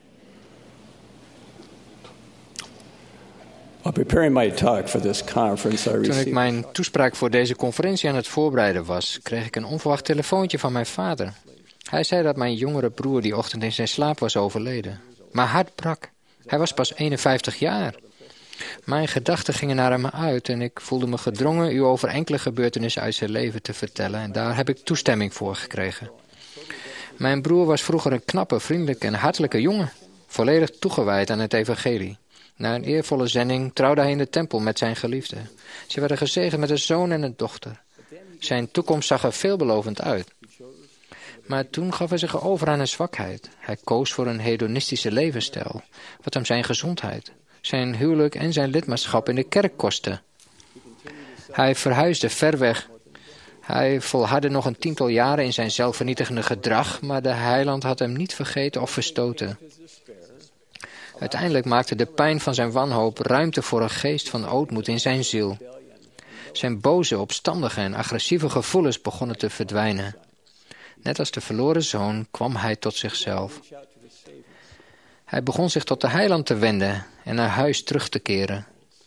While preparing my talk for this conference, I Toen ik received mijn toespraak voor deze conferentie aan het voorbereiden was, kreeg ik een onverwacht telefoontje van mijn vader. Hij zei dat mijn jongere broer die ochtend in zijn slaap was overleden. Mijn hart brak. Hij was pas eenenvijftig jaar. Mijn gedachten gingen naar hem uit en ik voelde me gedrongen u over enkele gebeurtenissen uit zijn leven te vertellen. En daar heb ik toestemming voor gekregen. Mijn broer was vroeger een knappe, vriendelijke en hartelijke jongen. Volledig toegewijd aan het evangelie. Na een eervolle zending trouwde hij in de tempel met zijn geliefde. Ze werden gezegend met een zoon en een dochter. Zijn toekomst zag er veelbelovend uit. Maar toen gaf hij zich over aan een zwakheid. Hij koos voor een hedonistische levensstijl, wat hem zijn gezondheid, zijn huwelijk en zijn lidmaatschap in de kerk kostte. Hij verhuisde ver weg. Hij volhardde nog een tiental jaren in zijn zelfvernietigende gedrag, maar de heiland had hem niet vergeten of verstoten. Uiteindelijk maakte de pijn van zijn wanhoop ruimte voor een geest van ootmoed in zijn ziel. Zijn boze, opstandige en agressieve gevoelens begonnen te verdwijnen. Net als de verloren zoon kwam hij tot zichzelf. Hij begon zich tot de heiland te wenden en naar huis terug te keren.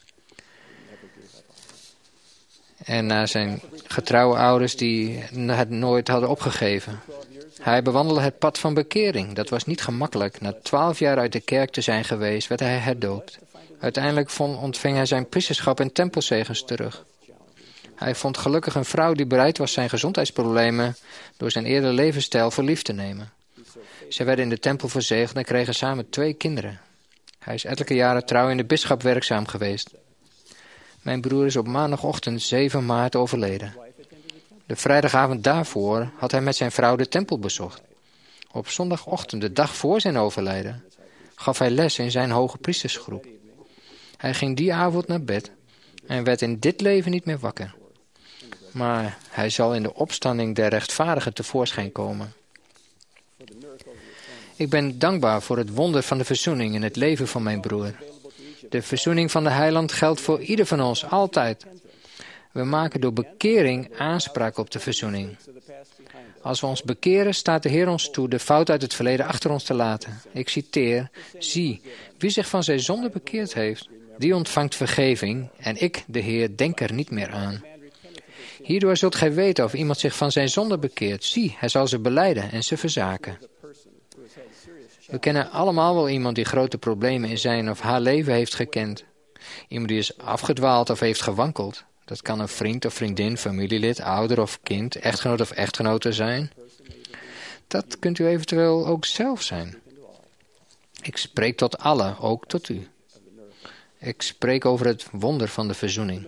En naar zijn getrouwe ouders die het nooit hadden opgegeven. Hij bewandelde het pad van bekering. Dat was niet gemakkelijk. Na twaalf jaar uit de kerk te zijn geweest, werd hij herdoopt. Uiteindelijk vond, ontving hij zijn priesterschap en tempelzegens terug. Hij vond gelukkig een vrouw die bereid was zijn gezondheidsproblemen door zijn eerdere levensstijl voor lief te nemen. Ze werden in de tempel verzegeld en kregen samen twee kinderen. Hij is ettelijke jaren trouw in de bisschap werkzaam geweest. Mijn broer is op maandagochtend zeven maart overleden. De vrijdagavond daarvoor had hij met zijn vrouw de tempel bezocht. Op zondagochtend, de dag voor zijn overlijden, gaf hij les in zijn hoge priestersgroep. Hij ging die avond naar bed en werd in dit leven niet meer wakker. Maar hij zal in de opstanding der rechtvaardigen tevoorschijn komen. Ik ben dankbaar voor het wonder van de verzoening in het leven van mijn broer. De verzoening van de heiland geldt voor ieder van ons altijd. We maken door bekering aanspraak op de verzoening. Als we ons bekeren, staat de Heer ons toe de fout uit het verleden achter ons te laten. Ik citeer: zie, wie zich van zijn zonde bekeerd heeft, die ontvangt vergeving, en ik, de Heer, denk er niet meer aan. Hierdoor zult gij weten of iemand zich van zijn zonde bekeert. Zie, hij zal ze belijden en ze verzaken. We kennen allemaal wel iemand die grote problemen in zijn of haar leven heeft gekend. Iemand die is afgedwaald of heeft gewankeld. Dat kan een vriend of vriendin, familielid, ouder of kind, echtgenoot of echtgenote zijn. Dat kunt u eventueel ook zelf zijn. Ik spreek tot allen, ook tot u. Ik spreek over het wonder van de verzoening.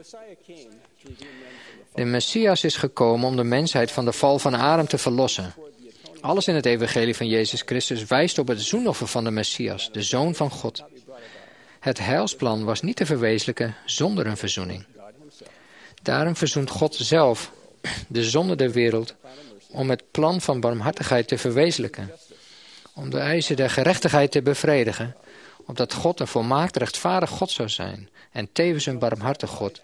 De Messias is gekomen om de mensheid van de val van Adam te verlossen. Alles in het evangelie van Jezus Christus wijst op het zoenoffer van de Messias, de Zoon van God. Het heilsplan was niet te verwezenlijken zonder een verzoening. Daarom verzoent God zelf de zonde der wereld om het plan van barmhartigheid te verwezenlijken, om de eisen der gerechtigheid te bevredigen, opdat God een volmaakt rechtvaardig God zou zijn en tevens een barmhartig God.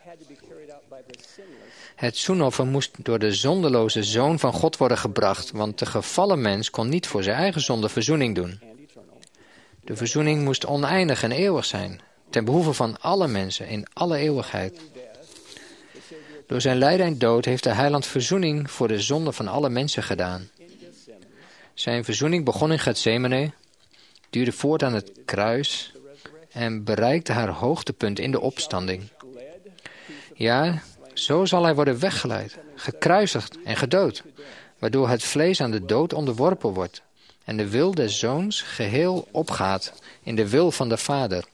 Het zoenoffer moest door de zondeloze Zoon van God worden gebracht, want de gevallen mens kon niet voor zijn eigen zonde verzoening doen. De verzoening moest oneindig en eeuwig zijn, ten behoeve van alle mensen in alle eeuwigheid. Door zijn lijden en dood heeft de heiland verzoening voor de zonde van alle mensen gedaan. Zijn verzoening begon in Getsemane, duurde voort aan het kruis en bereikte haar hoogtepunt in de opstanding. Ja, zo zal hij worden weggeleid, gekruisigd en gedood, waardoor het vlees aan de dood onderworpen wordt en de wil des zoons geheel opgaat in de wil van de Vader.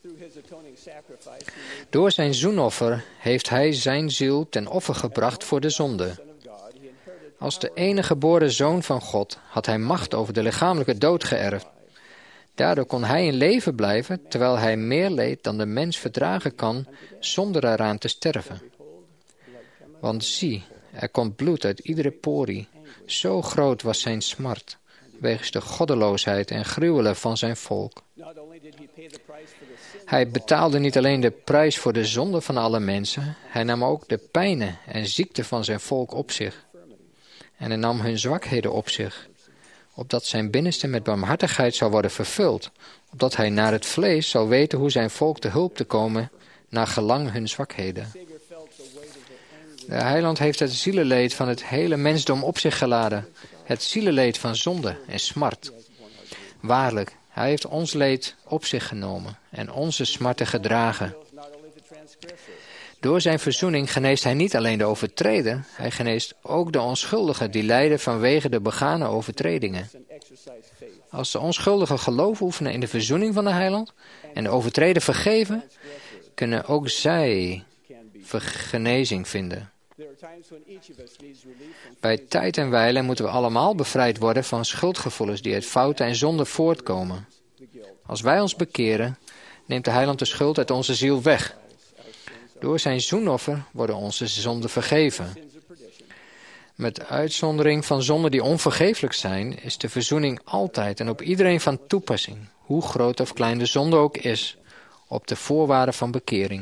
Door zijn zoenoffer heeft hij zijn ziel ten offer gebracht voor de zonde. Als de enige geboren Zoon van God had hij macht over de lichamelijke dood geërfd. Daardoor kon hij in leven blijven, terwijl hij meer leed dan de mens verdragen kan, zonder eraan te sterven. Want zie, er komt bloed uit iedere porie. Zo groot was zijn smart, wegens de goddeloosheid en gruwelen van zijn volk. Hij betaalde niet alleen de prijs voor de zonde van alle mensen, hij nam ook de pijnen en ziekte van zijn volk op zich. En hij nam hun zwakheden op zich, opdat zijn binnenste met barmhartigheid zou worden vervuld, opdat hij naar het vlees zou weten hoe zijn volk te hulp te komen naar gelang hun zwakheden. De Heiland heeft het zielenleed van het hele mensdom op zich geladen. Het zielenleed van zonde en smart. Waarlijk, hij heeft ons leed op zich genomen en onze smarten gedragen. Door zijn verzoening geneest hij niet alleen de overtreder, hij geneest ook de onschuldigen die lijden vanwege de begane overtredingen. Als de onschuldigen geloof oefenen in de verzoening van de Heiland en de overtreder vergeven, kunnen ook zij genezing vinden. Bij tijd en wijle moeten we allemaal bevrijd worden van schuldgevoelens die uit fouten en zonden voortkomen. Als wij ons bekeren, neemt de Heiland de schuld uit onze ziel weg. Door zijn zoenoffer worden onze zonden vergeven. Met uitzondering van zonden die onvergeeflijk zijn, is de verzoening altijd en op iedereen van toepassing, hoe groot of klein de zonde ook is, op de voorwaarden van bekering.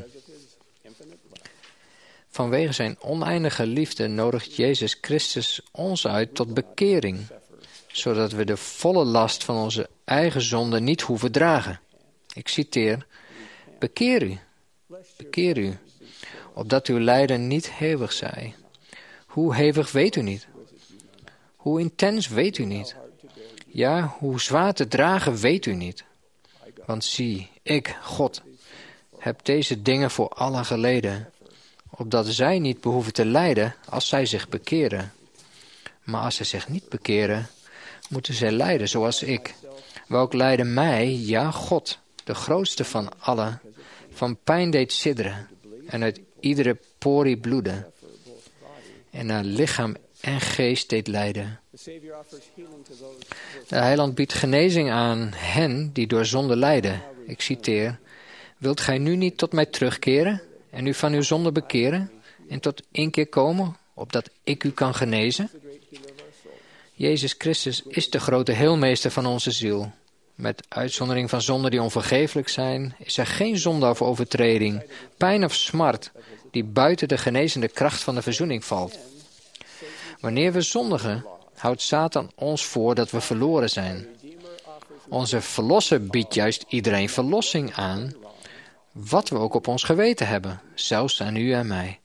Vanwege zijn oneindige liefde nodigt Jezus Christus ons uit tot bekering, zodat we de volle last van onze eigen zonde niet hoeven dragen. Ik citeer, bekeer u, bekeer u, opdat uw lijden niet hevig zij. Hoe hevig weet u niet? Hoe intens weet u niet? Ja, hoe zwaar te dragen weet u niet? Want zie, ik, God, heb deze dingen voor allen geleden, opdat zij niet behoeven te lijden als zij zich bekeren. Maar als zij zich niet bekeren, moeten zij lijden zoals ik. Welk lijden mij, ja God, de grootste van allen, van pijn deed sidderen en uit iedere porie bloeden. En naar lichaam en geest deed lijden. De Heiland biedt genezing aan hen die door zonde lijden. Ik citeer, wilt gij nu niet tot mij terugkeren en u van uw zonde bekeren en tot inkeer komen, opdat ik u kan genezen? Jezus Christus is de grote heelmeester van onze ziel. Met uitzondering van zonden die onvergeeflijk zijn, is er geen zonde of overtreding, pijn of smart, die buiten de genezende kracht van de verzoening valt. Wanneer we zondigen, houdt Satan ons voor dat we verloren zijn. Onze verlosser biedt juist iedereen verlossing aan, wat we ook op ons geweten hebben, zelfs aan u en mij.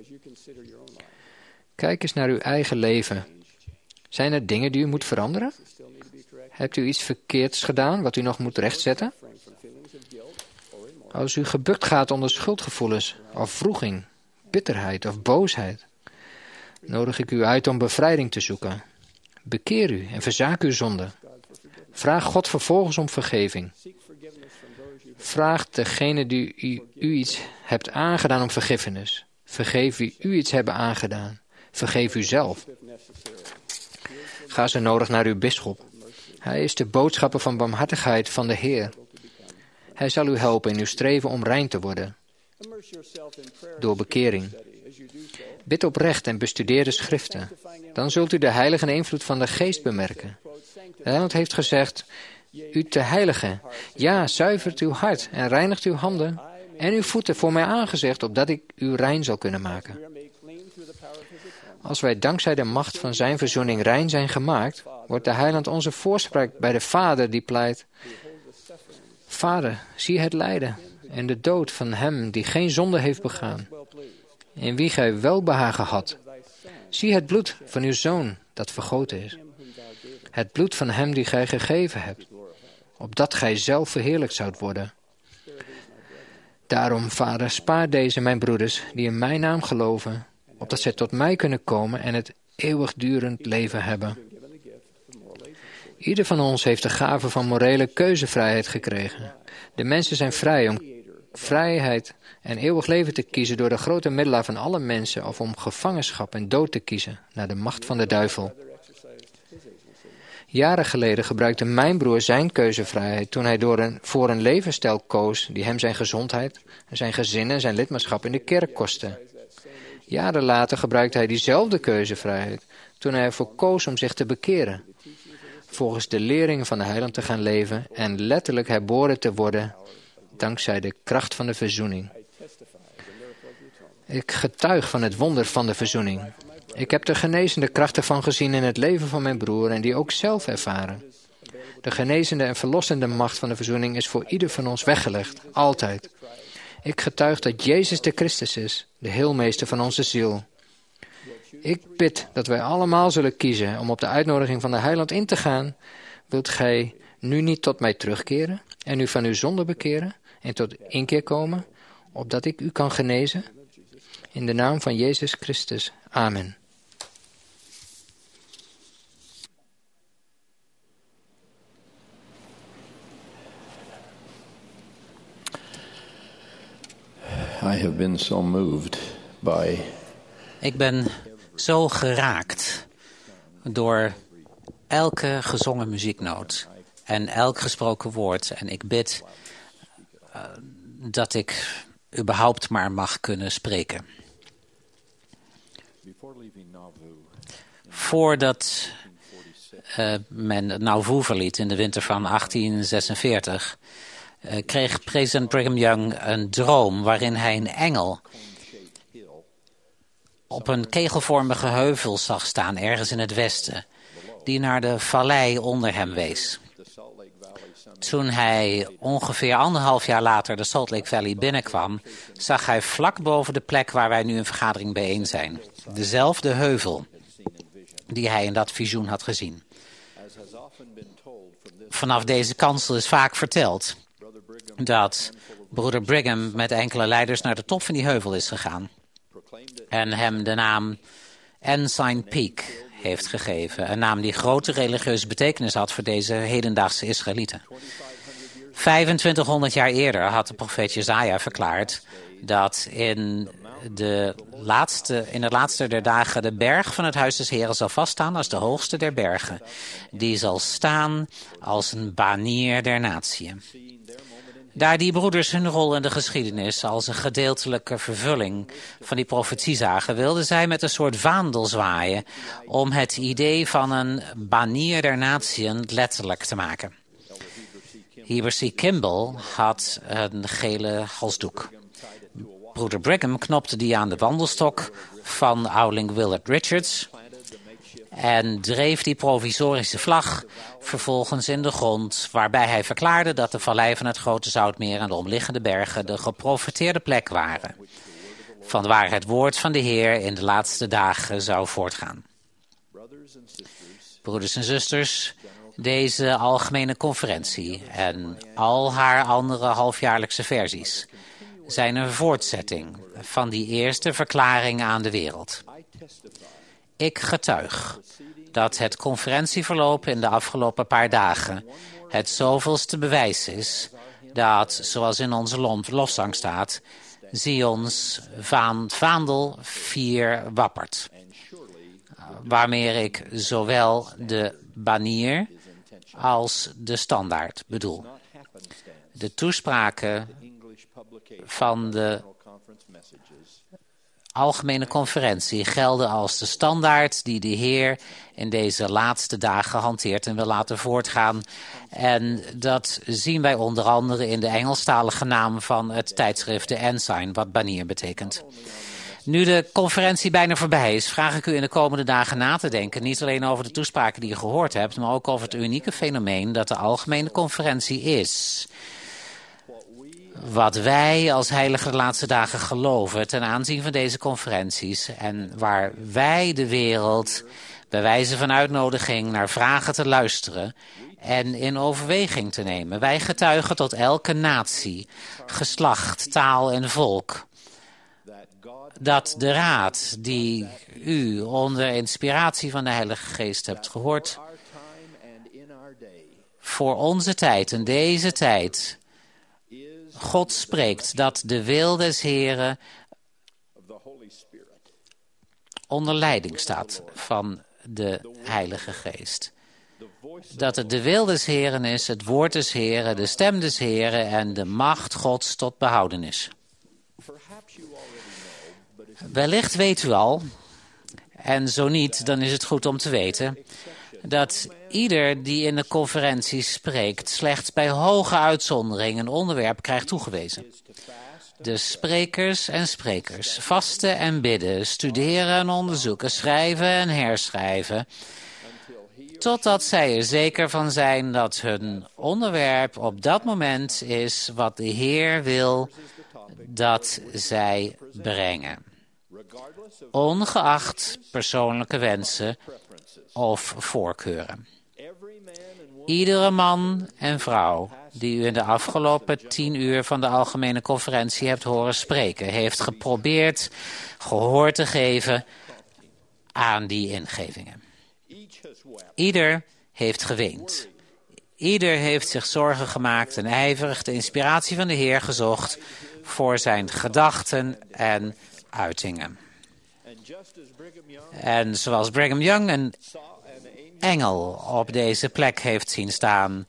Kijk eens naar uw eigen leven. Zijn er dingen die u moet veranderen? Hebt u iets verkeerds gedaan wat u nog moet rechtzetten? Als u gebukt gaat onder schuldgevoelens of wroeging, bitterheid of boosheid, nodig ik u uit om bevrijding te zoeken. Bekeer u en verzaak uw zonde. Vraag God vervolgens om vergeving. Vraag degene die u, u iets hebt aangedaan om vergiffenis. Vergeef wie u iets hebben aangedaan. Vergeef u zelf. Ga zo nodig naar uw bisschop. Hij is de boodschapper van barmhartigheid van de Heer. Hij zal u helpen in uw streven om rein te worden. Door bekering. Bid oprecht en bestudeer de schriften. Dan zult u de heilige invloed van de geest bemerken. De Heiland heeft gezegd, u te heiligen. Ja, zuivert uw hart en reinigt uw handen en uw voeten voor mij aangezegd, opdat ik u rein zal kunnen maken. Als wij dankzij de macht van zijn verzoening rein zijn gemaakt, wordt de Heiland onze voorspraak bij de Vader die pleit, Vader, zie het lijden en de dood van hem die geen zonde heeft begaan, in wie gij welbehagen had. Zie het bloed van uw Zoon dat vergoten is. Het bloed van hem die gij gegeven hebt, opdat gij zelf verheerlijkt zoudt worden. Daarom, Vader, spaar deze mijn broeders, die in mijn naam geloven, opdat zij tot mij kunnen komen en het eeuwigdurend leven hebben. Ieder van ons heeft de gave van morele keuzevrijheid gekregen. De mensen zijn vrij om vrijheid en eeuwig leven te kiezen door de grote middelaar van alle mensen, of om gevangenschap en dood te kiezen naar de macht van de duivel. Jaren geleden gebruikte mijn broer zijn keuzevrijheid toen hij door een, voor een levensstijl koos die hem zijn gezondheid, zijn gezin en zijn lidmaatschap in de kerk kostte. Jaren later gebruikte hij diezelfde keuzevrijheid toen hij ervoor koos om zich te bekeren, volgens de leringen van de Heiland te gaan leven en letterlijk herboren te worden dankzij de kracht van de verzoening. Ik getuig van het wonder van de verzoening. Ik heb de genezende kracht ervan gezien in het leven van mijn broer en die ook zelf ervaren. De genezende en verlossende macht van de verzoening is voor ieder van ons weggelegd, altijd. Ik getuig dat Jezus de Christus is, de heelmeester van onze ziel. Ik bid dat wij allemaal zullen kiezen om op de uitnodiging van de Heiland in te gaan. Wilt gij nu niet tot mij terugkeren en u van uw zonde bekeren en tot inkeer komen, opdat ik u kan genezen? In de naam van Jezus Christus. Amen. I have been so moved by Ik ben zo geraakt door elke gezongen muzieknoot en elk gesproken woord. En ik bid uh, dat ik überhaupt maar mag kunnen spreken. Voordat uh, men Nauvoo verliet in de winter van achttien zesenveertig... Uh, kreeg president Brigham Young een droom waarin hij een engel op een kegelvormige heuvel zag staan, ergens in het westen, die naar de vallei onder hem wees. Toen hij ongeveer anderhalf jaar later de Salt Lake Valley binnenkwam, zag hij vlak boven de plek waar wij nu in vergadering bijeen zijn, dezelfde heuvel die hij in dat visioen had gezien. Vanaf deze kansel is vaak verteld dat broeder Brigham met enkele leiders naar de top van die heuvel is gegaan en hem de naam Ensign Peak heeft gegeven. Een naam die grote religieuze betekenis had voor deze hedendaagse Israëlieten. vijfentwintighonderd jaar eerder had de profeet Jesaja verklaard dat in, de laatste, in het laatste der dagen de berg van het huis des Heren zal vaststaan als de hoogste der bergen. Die zal staan als een banier der natieën. Daar die broeders hun rol in de geschiedenis als een gedeeltelijke vervulling van die profetie zagen, wilden zij met een soort vaandel zwaaien om het idee van een banier der natieën letterlijk te maken. Heber C. Kimball had een gele halsdoek. Broeder Brigham knopte die aan de wandelstok van ouderling Willard Richards en dreef die provisorische vlag vervolgens in de grond, waarbij hij verklaarde dat de vallei van het Grote Zoutmeer en de omliggende bergen de geprofeteerde plek waren, vanwaar het woord van de Heer in de laatste dagen zou voortgaan. Broeders en zusters, deze algemene conferentie en al haar andere halfjaarlijkse versies zijn een voortzetting van die eerste verklaring aan de wereld. Ik getuig dat het conferentieverloop in de afgelopen paar dagen het zoveelste bewijs is dat, zoals in onze lofzang staat, zie ons vaan, vaandel vier wappert. Waarmee ik zowel de banier als de standaard bedoel. De toespraken van de algemene conferentie gelden als de standaard die de Heer in deze laatste dagen hanteert en wil laten voortgaan. En dat zien wij onder andere in de Engelstalige naam van het tijdschrift de Ensign, wat banier betekent. Nu de conferentie bijna voorbij is, vraag ik u in de komende dagen na te denken, niet alleen over de toespraken die je gehoord hebt, maar ook over het unieke fenomeen dat de algemene conferentie is. Wat wij als heiligen de laatste dagen geloven ten aanzien van deze conferenties en waar wij de wereld bij wijze van uitnodiging naar vragen te luisteren en in overweging te nemen. Wij getuigen tot elke natie, geslacht, taal en volk dat de raad die u onder inspiratie van de Heilige Geest hebt gehoord voor onze tijd en deze tijd God spreekt dat de wil des Heren onder leiding staat van de Heilige Geest. Dat het de wil des Heren is, het woord des Heren, de stem des Heren en de macht Gods tot behoudenis. Wellicht weet u al, en zo niet, dan is het goed om te weten, dat ieder die in de conferentie spreekt slechts bij hoge uitzondering een onderwerp krijgt toegewezen. De sprekers en sprekers, vasten en bidden, studeren en onderzoeken, schrijven en herschrijven, totdat zij er zeker van zijn dat hun onderwerp op dat moment is wat de Heer wil dat zij brengen, ongeacht persoonlijke wensen of voorkeuren. Iedere man en vrouw die u in de afgelopen tien uur van de Algemene Conferentie hebt horen spreken, heeft geprobeerd gehoor te geven aan die ingevingen. Ieder heeft geweend. Ieder heeft zich zorgen gemaakt en ijverig de inspiratie van de Heer gezocht voor zijn gedachten en uitingen. En zoals Brigham Young een engel op deze plek heeft zien staan,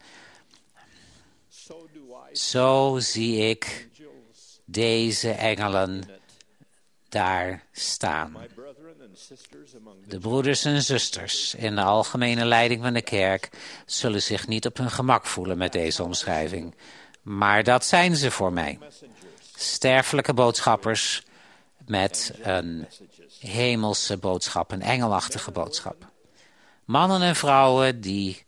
zo zie ik deze engelen daar staan. De broeders en zusters in de algemene leiding van de kerk zullen zich niet op hun gemak voelen met deze omschrijving. Maar dat zijn ze voor mij. Sterfelijke boodschappers met een hemelse boodschap, een engelachtige boodschap. Mannen en vrouwen die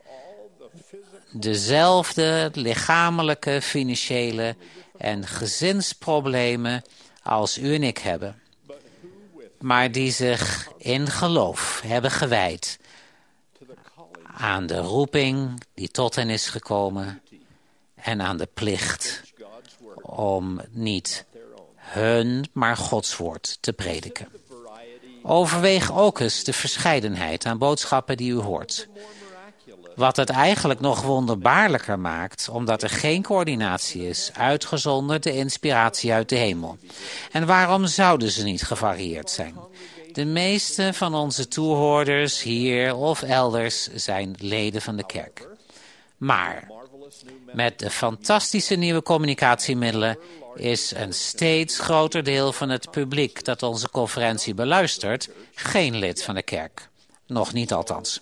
dezelfde lichamelijke, financiële en gezinsproblemen als u en ik hebben, maar die zich in geloof hebben gewijd aan de roeping die tot hen is gekomen en aan de plicht om niet hun, maar Gods woord te prediken. Overweeg ook eens de verscheidenheid aan boodschappen die u hoort. Wat het eigenlijk nog wonderbaarlijker maakt, omdat er geen coördinatie is, uitgezonderd de inspiratie uit de hemel. En waarom zouden ze niet gevarieerd zijn? De meeste van onze toehoorders hier of elders zijn leden van de kerk. Maar met de fantastische nieuwe communicatiemiddelen is een steeds groter deel van het publiek dat onze conferentie beluistert geen lid van de kerk. Nog niet althans.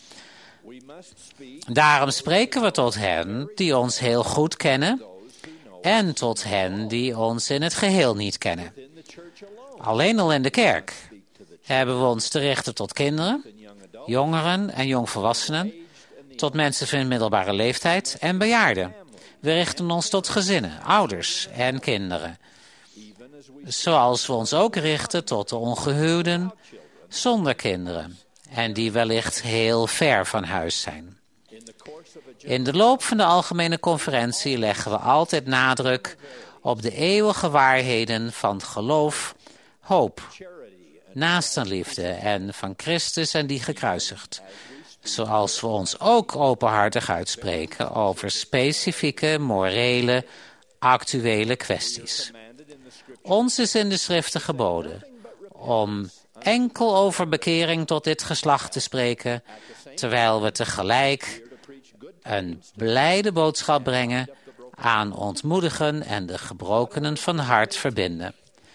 Daarom spreken we tot hen die ons heel goed kennen en tot hen die ons in het geheel niet kennen. Alleen al in de kerk hebben we ons te richten tot kinderen, jongeren en jongvolwassenen, tot mensen van middelbare leeftijd en bejaarden. We richten ons tot gezinnen, ouders en kinderen. Zoals we ons ook richten tot de ongehuwden zonder kinderen en die wellicht heel ver van huis zijn. In de loop van de Algemene Conferentie leggen we altijd nadruk op de eeuwige waarheden van geloof, hoop, naastenliefde en van Christus en die gekruisigd. Zoals we ons ook openhartig uitspreken over specifieke, morele, actuele kwesties. Ons is in de schriften geboden om enkel over bekering tot dit geslacht te spreken, terwijl we tegelijk een blijde boodschap brengen, aan ontmoedigen en de gebrokenen van hart verbinden.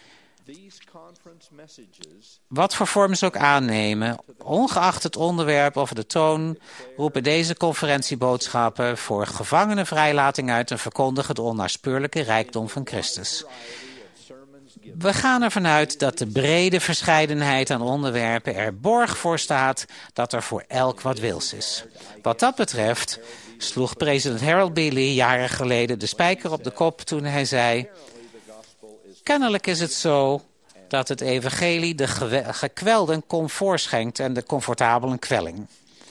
Wat voor vorm ze ook aannemen, ongeacht het onderwerp of de toon, roepen deze conferentieboodschappen voor gevangenenvrijlating uit en verkondigen de onnaspeurlijke rijkdom van Christus. We gaan ervan uit dat de brede verscheidenheid aan onderwerpen er borg voor staat dat er voor elk wat wils is. Wat dat betreft sloeg president Harold B. Lee jaren geleden de spijker op de kop toen hij zei: kennelijk is het zo dat het evangelie de gekwelden comfort schenkt en de comfortabelen kwelling.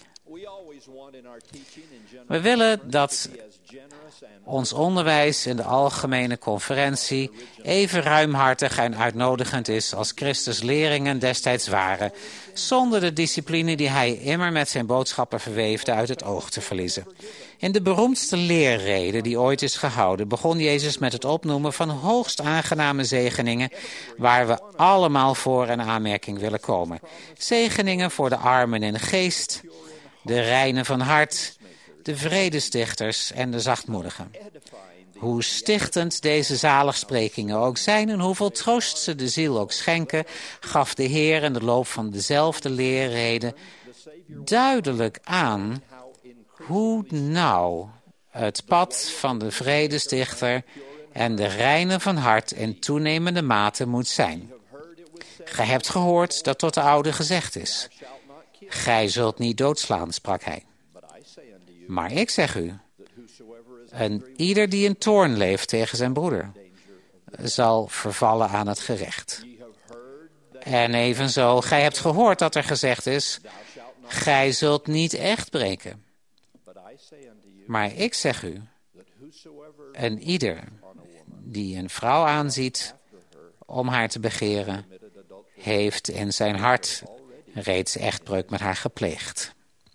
We willen dat ons onderwijs in de Algemene Conferentie even ruimhartig en uitnodigend is als Christus' leringen destijds waren, zonder de discipline die hij immer met zijn boodschappen verweefde uit het oog te verliezen. In de beroemdste leerrede die ooit is gehouden, begon Jezus met het opnoemen van hoogst aangename zegeningen, waar we allemaal voor een aanmerking willen komen. Zegeningen voor de armen in geest, de reinen van hart, de vredestichters en de zachtmoedigen. Hoe stichtend deze zaligsprekingen ook zijn en hoeveel troost ze de ziel ook schenken, gaf de Heer in de loop van dezelfde leerrede duidelijk aan hoe nauw het pad van de vredestichter en de reine van hart in toenemende mate moet zijn. Gij hebt gehoord dat tot de oude gezegd is: gij zult niet doodslaan, sprak hij. Maar ik zeg u, en ieder die in toorn leeft tegen zijn broeder, zal vervallen aan het gerecht. En evenzo, gij hebt gehoord dat er gezegd is, gij zult niet echt breken. Maar ik zeg u, en ieder die een vrouw aanziet om haar te begeren, heeft in zijn hart reeds echtbreuk met haar gepleegd.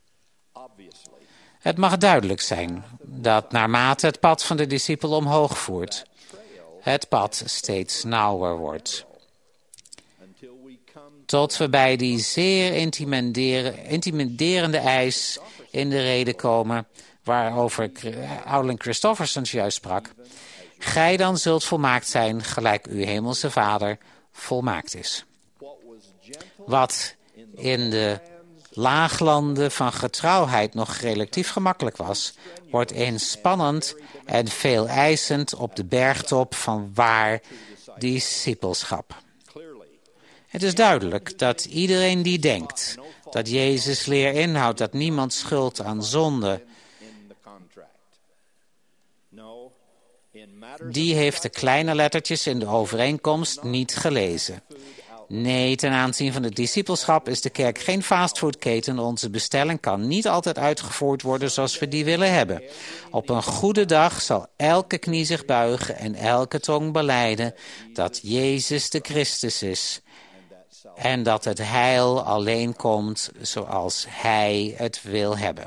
Het mag duidelijk zijn dat naarmate het pad van de discipel omhoog voert, het pad steeds nauwer wordt. Tot we bij die zeer intimiderende eis in de reden komen, waarover ouderling Christofferson juist sprak. Gij dan zult volmaakt zijn, gelijk uw hemelse Vader volmaakt is. Wat in de laaglanden van getrouwheid nog relatief gemakkelijk was, wordt eens spannend en veel eisend op de bergtop van waar discipelschap. Het is duidelijk dat iedereen die denkt dat Jezus' leer inhoudt dat niemand schuld aan zonde, die heeft de kleine lettertjes in de overeenkomst niet gelezen. Nee, ten aanzien van het discipelschap is de kerk geen fastfoodketen. Onze bestelling kan niet altijd uitgevoerd worden zoals we die willen hebben. Op een goede dag zal elke knie zich buigen en elke tong belijden dat Jezus de Christus is. En dat het heil alleen komt zoals Hij het wil hebben.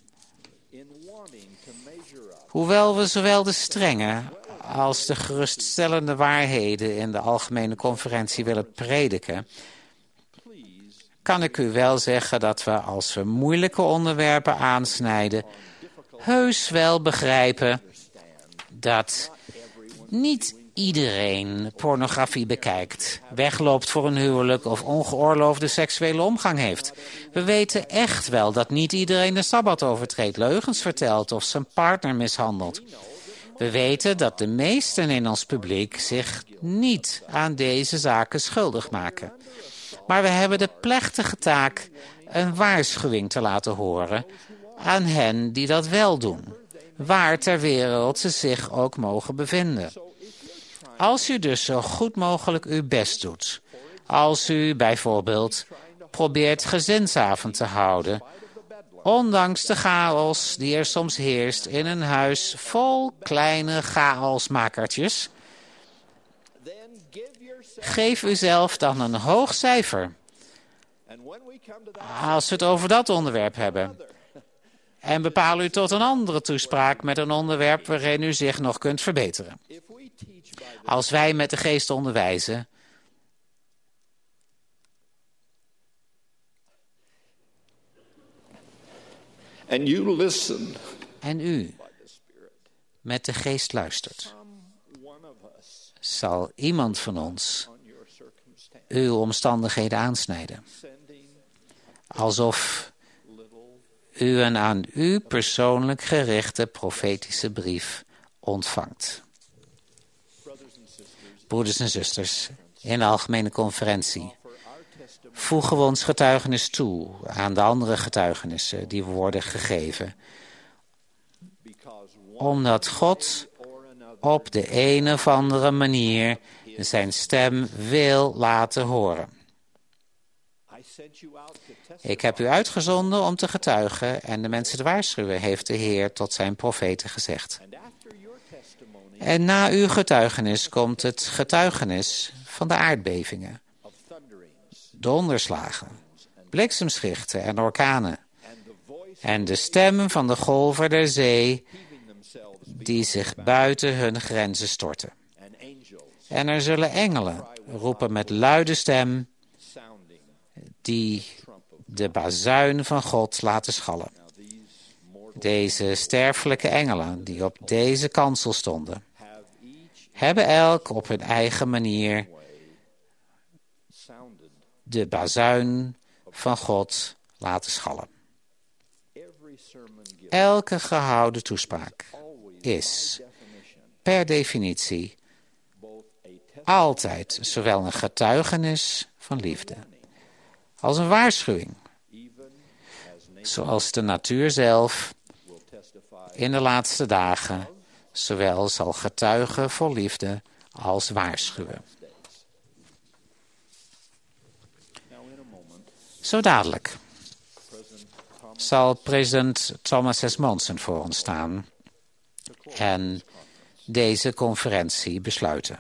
Hoewel we zowel de strenge als de geruststellende waarheden in de algemene conferentie willen prediken, kan ik u wel zeggen dat we, als we moeilijke onderwerpen aansnijden, heus wel begrijpen dat niet iedereen pornografie bekijkt, wegloopt voor een huwelijk of ongeoorloofde seksuele omgang heeft. We weten echt wel dat niet iedereen de Sabbat overtreedt, leugens vertelt of zijn partner mishandelt. We weten dat de meesten in ons publiek zich niet aan deze zaken schuldig maken. Maar we hebben de plechtige taak een waarschuwing te laten horen aan hen die dat wel doen, waar ter wereld ze zich ook mogen bevinden. Als u dus zo goed mogelijk uw best doet, als u bijvoorbeeld probeert gezinsavond te houden, ondanks de chaos die er soms heerst in een huis vol kleine chaosmakertjes, geef uzelf dan een hoog cijfer als we het over dat onderwerp hebben. En bepaal u tot een andere toespraak met een onderwerp waarin u zich nog kunt verbeteren. Als wij met de geest onderwijzen, and you listen, en u met de geest luistert, zal iemand van ons uw omstandigheden aansnijden. Alsof u een aan u persoonlijk gerichte profetische brief ontvangt. Broeders en zusters, in de algemene conferentie voegen we ons getuigenis toe aan de andere getuigenissen die worden gegeven. Omdat God op de een of andere manier zijn stem wil laten horen. Ik heb u uitgezonden om te getuigen en de mensen te waarschuwen, heeft de Heer tot zijn profeten gezegd. En na uw getuigenis komt het getuigenis van de aardbevingen, donderslagen, bliksemschichten en orkanen, en de stem van de golven der zee die zich buiten hun grenzen storten. En er zullen engelen roepen met luide stem die de bazuin van God laten schallen. Deze sterfelijke engelen die op deze kansel stonden, hebben elk op hun eigen manier de bazuin van God laten schallen. Elke gehouden toespraak is per definitie altijd zowel een getuigenis van liefde als een waarschuwing, zoals de natuur zelf in de laatste dagen zowel zal getuigen voor liefde als waarschuwen. Zo dadelijk zal president Thomas S. Monson voor ons staan en deze conferentie besluiten.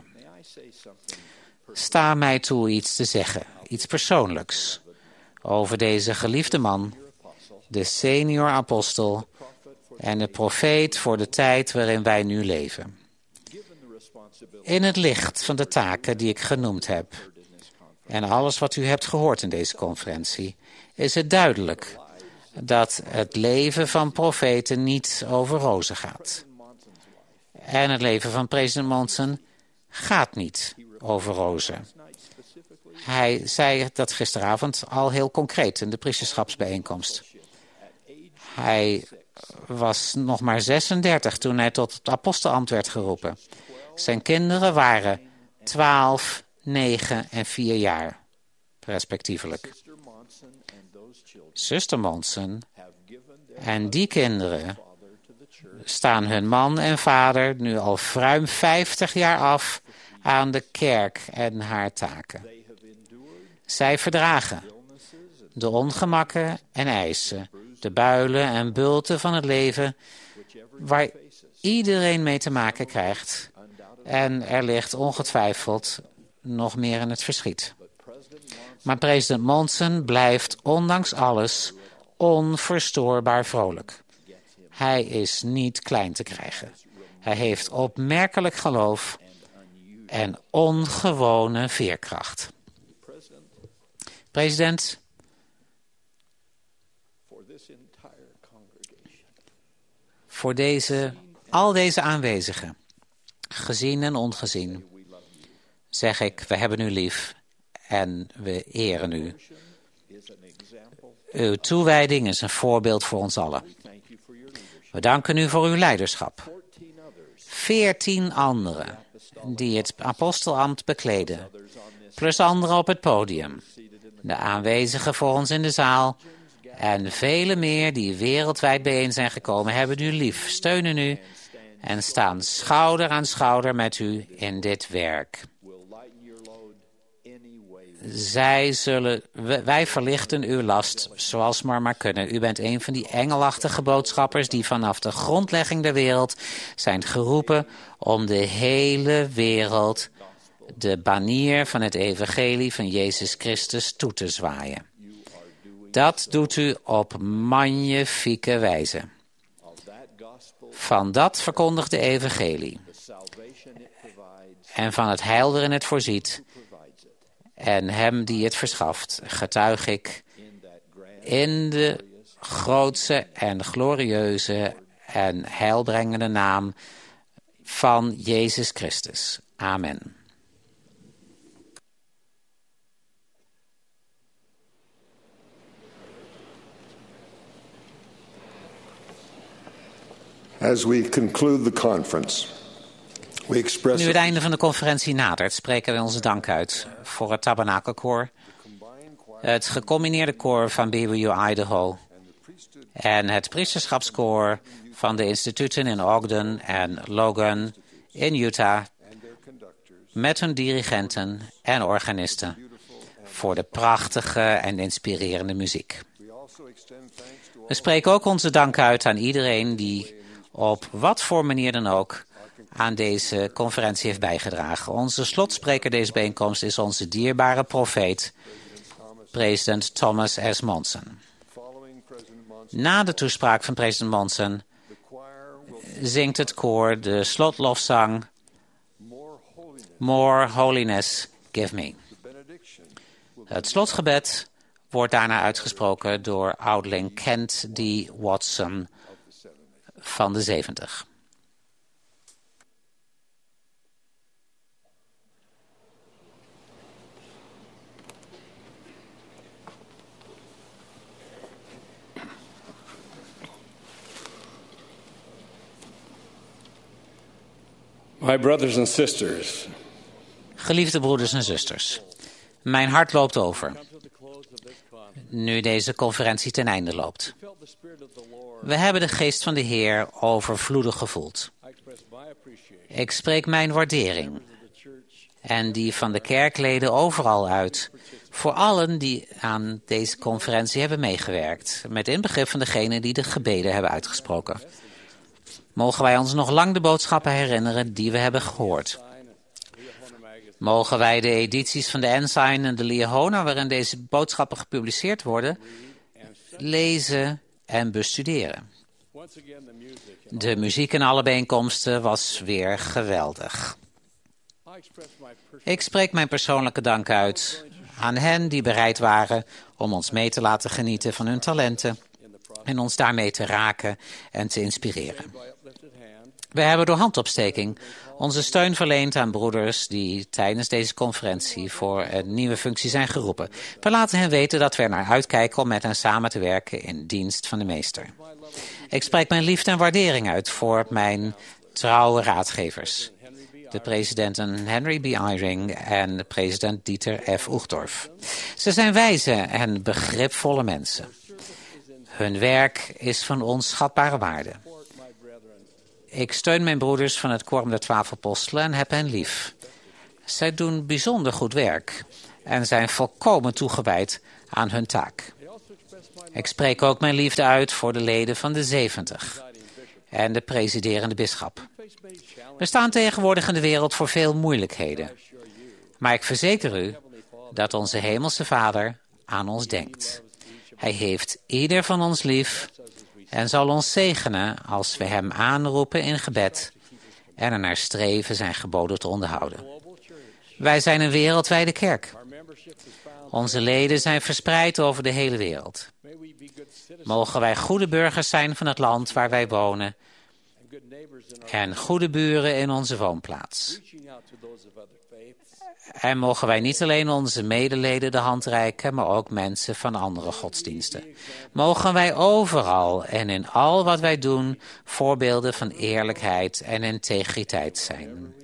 Sta mij toe iets te zeggen, iets persoonlijks, over deze geliefde man, de senior apostel en de profeet voor de tijd waarin wij nu leven. In het licht van de taken die ik genoemd heb en alles wat u hebt gehoord in deze conferentie, is het duidelijk dat het leven van profeten niet over rozen gaat. En het leven van president Monson gaat niet over rozen. Hij zei dat gisteravond al heel concreet in de priesterschapsbijeenkomst. Hij was nog maar zesendertig toen hij tot het apostelambt werd geroepen. Zijn kinderen waren twaalf, negen en vier jaar, respectievelijk. Zuster Monson en die kinderen staan hun man en vader nu al ruim vijftig jaar af aan de kerk en haar taken. Zij verdragen de ongemakken en eisen, de builen en bulten van het leven waar iedereen mee te maken krijgt. En er ligt ongetwijfeld nog meer in het verschiet. Maar president Monson blijft ondanks alles onverstoorbaar vrolijk. Hij is niet klein te krijgen. Hij heeft opmerkelijk geloof en ongewone veerkracht. President, voor deze, al deze aanwezigen, gezien en ongezien, zeg ik, we hebben u lief en we eren u. Uw toewijding is een voorbeeld voor ons allen. We danken u voor uw leiderschap. Veertien anderen die het apostelambt bekleden, plus anderen op het podium, de aanwezigen voor ons in de zaal en vele meer die wereldwijd bijeen zijn gekomen, hebben u lief, steunen u en staan schouder aan schouder met u in dit werk. Zij zullen, wij verlichten uw last zoals we maar kunnen. U bent een van die engelachtige boodschappers die vanaf de grondlegging der wereld zijn geroepen om de hele wereld de banier van het evangelie van Jezus Christus toe te zwaaien. Dat doet u op magnifieke wijze. Van dat verkondigde evangelie en van het heil waarin het voorziet en hem die het verschaft, getuig ik in de grootse en glorieuze en heilbrengende naam van Jezus Christus. Amen. As we conclude the conference, we express... Nu het einde van de conferentie nadert, spreken we onze dank uit voor het tabernakelkoor, het gecombineerde koor van B Y U Idaho en het priesterschapskoor van de instituten in Ogden en Logan in Utah met hun dirigenten en organisten voor de prachtige en inspirerende muziek. We spreken ook onze dank uit aan iedereen die op wat voor manier dan ook aan deze conferentie heeft bijgedragen. Onze slotspreker deze bijeenkomst is onze dierbare profeet, president Thomas S. Monson. Na de toespraak van president Monson zingt het koor de slotlofzang More Holiness Give Me. Het slotgebed wordt daarna uitgesproken door ouderling Kent D. Watson van de zeventig. My brothers and sisters. Geliefde broeders en zusters, mijn hart loopt over nu deze conferentie ten einde loopt. We hebben de geest van de Heer overvloedig gevoeld. Ik spreek mijn waardering en die van de kerkleden overal uit. Voor allen die aan deze conferentie hebben meegewerkt. Met inbegrip van degenen die de gebeden hebben uitgesproken. Mogen wij ons nog lang de boodschappen herinneren die we hebben gehoord. Mogen wij de edities van de Ensign en de Liahona, waarin deze boodschappen gepubliceerd worden, lezen en bestuderen. De muziek in alle bijeenkomsten was weer geweldig. Ik spreek mijn persoonlijke dank uit aan hen die bereid waren om ons mee te laten genieten van hun talenten en ons daarmee te raken en te inspireren. We hebben door handopsteking onze steun verleend aan broeders die tijdens deze conferentie voor een nieuwe functie zijn geroepen. We laten hen weten dat we er naar uitkijken om met hen samen te werken in dienst van de meester. Ik spreek mijn liefde en waardering uit voor mijn trouwe raadgevers. De presidenten Henry B. Eyring en de president Dieter F. Uchtdorf. Ze zijn wijze en begripvolle mensen. Hun werk is van onschatbare waarde. Ik steun mijn broeders van het Quorum der Twaalf Apostelen en heb hen lief. Zij doen bijzonder goed werk en zijn volkomen toegewijd aan hun taak. Ik spreek ook mijn liefde uit voor de leden van de zeventig en de presiderende bisschop. We staan tegenwoordig in de wereld voor veel moeilijkheden. Maar ik verzeker u dat onze hemelse Vader aan ons denkt. Hij heeft ieder van ons lief en zal ons zegenen als we hem aanroepen in gebed en er naar streven zijn geboden te onderhouden. Wij zijn een wereldwijde kerk. Onze leden zijn verspreid over de hele wereld. Mogen wij goede burgers zijn van het land waar wij wonen en goede buren in onze woonplaats. En mogen wij niet alleen onze medeleden de hand reiken, maar ook mensen van andere godsdiensten. Mogen wij overal en in al wat wij doen voorbeelden van eerlijkheid en integriteit zijn.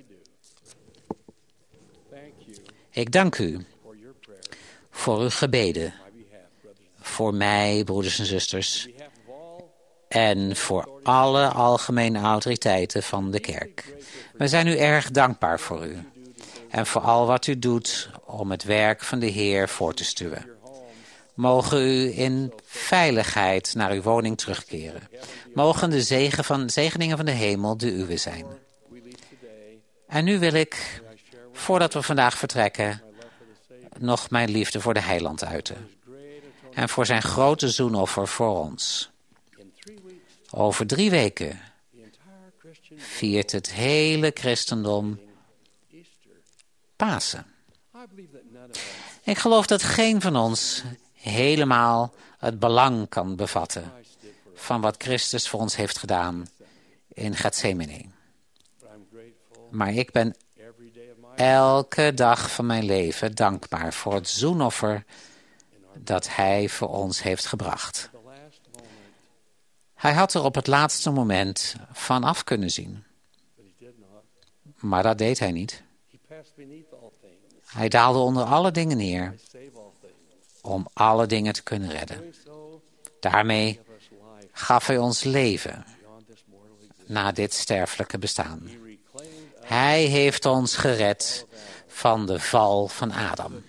Ik dank u voor uw gebeden, voor mij, broeders en zusters, en voor alle algemene autoriteiten van de kerk. We zijn u erg dankbaar voor u en voor al wat u doet om het werk van de Heer voor te stuwen. Mogen u in veiligheid naar uw woning terugkeren. Mogen de zegen van, zegeningen van de hemel de uwe zijn. En nu wil ik, voordat we vandaag vertrekken, nog mijn liefde voor de Heiland uiten. En voor zijn grote zoenoffer voor ons. Over drie weken viert het hele christendom Pasen. Ik geloof dat geen van ons helemaal het belang kan bevatten van wat Christus voor ons heeft gedaan in Gethsemane. Maar ik ben elke dag van mijn leven dankbaar voor het zoenoffer dat hij voor ons heeft gebracht. Hij had er op het laatste moment van af kunnen zien. Maar dat deed hij niet. Hij daalde onder alle dingen neer om alle dingen te kunnen redden. Daarmee gaf hij ons leven na dit sterfelijke bestaan. Hij heeft ons gered van de val van Adam.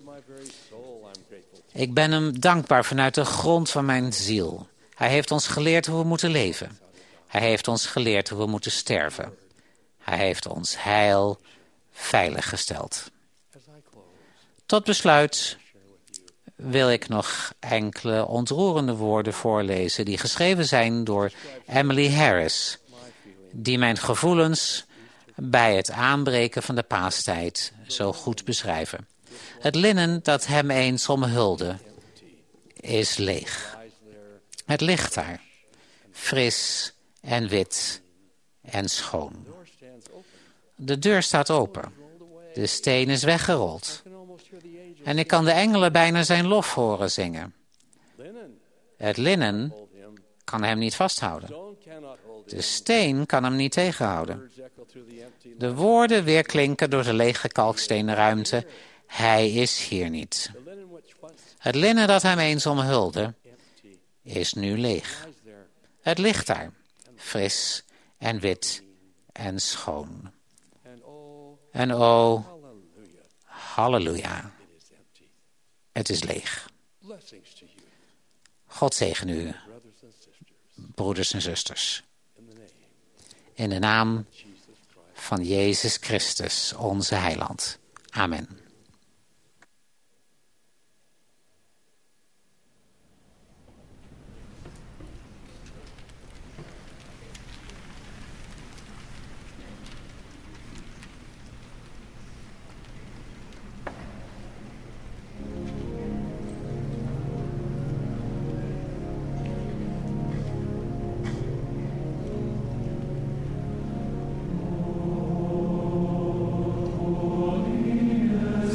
Ik ben hem dankbaar vanuit de grond van mijn ziel. Hij heeft ons geleerd hoe we moeten leven. Hij heeft ons geleerd hoe we moeten sterven. Hij heeft ons heil veilig gesteld. Tot besluit wil ik nog enkele ontroerende woorden voorlezen die geschreven zijn door Emily Harris, die mijn gevoelens bij het aanbreken van de paastijd zo goed beschrijven. Het linnen dat hem eens omhulde is leeg. Het ligt daar, fris en wit en schoon. De deur staat open. De steen is weggerold. En ik kan de engelen bijna zijn lof horen zingen. Het linnen kan hem niet vasthouden. De steen kan hem niet tegenhouden. De woorden weerklinken door de lege kalkstenen ruimte. Hij is hier niet. Het linnen dat hem eens omhulde is nu leeg. Het ligt daar, fris en wit en schoon. En o, Halleluja. Het is leeg. God zegen u, broeders en zusters. In de naam van Jezus Christus, onze heiland. Amen. Holiness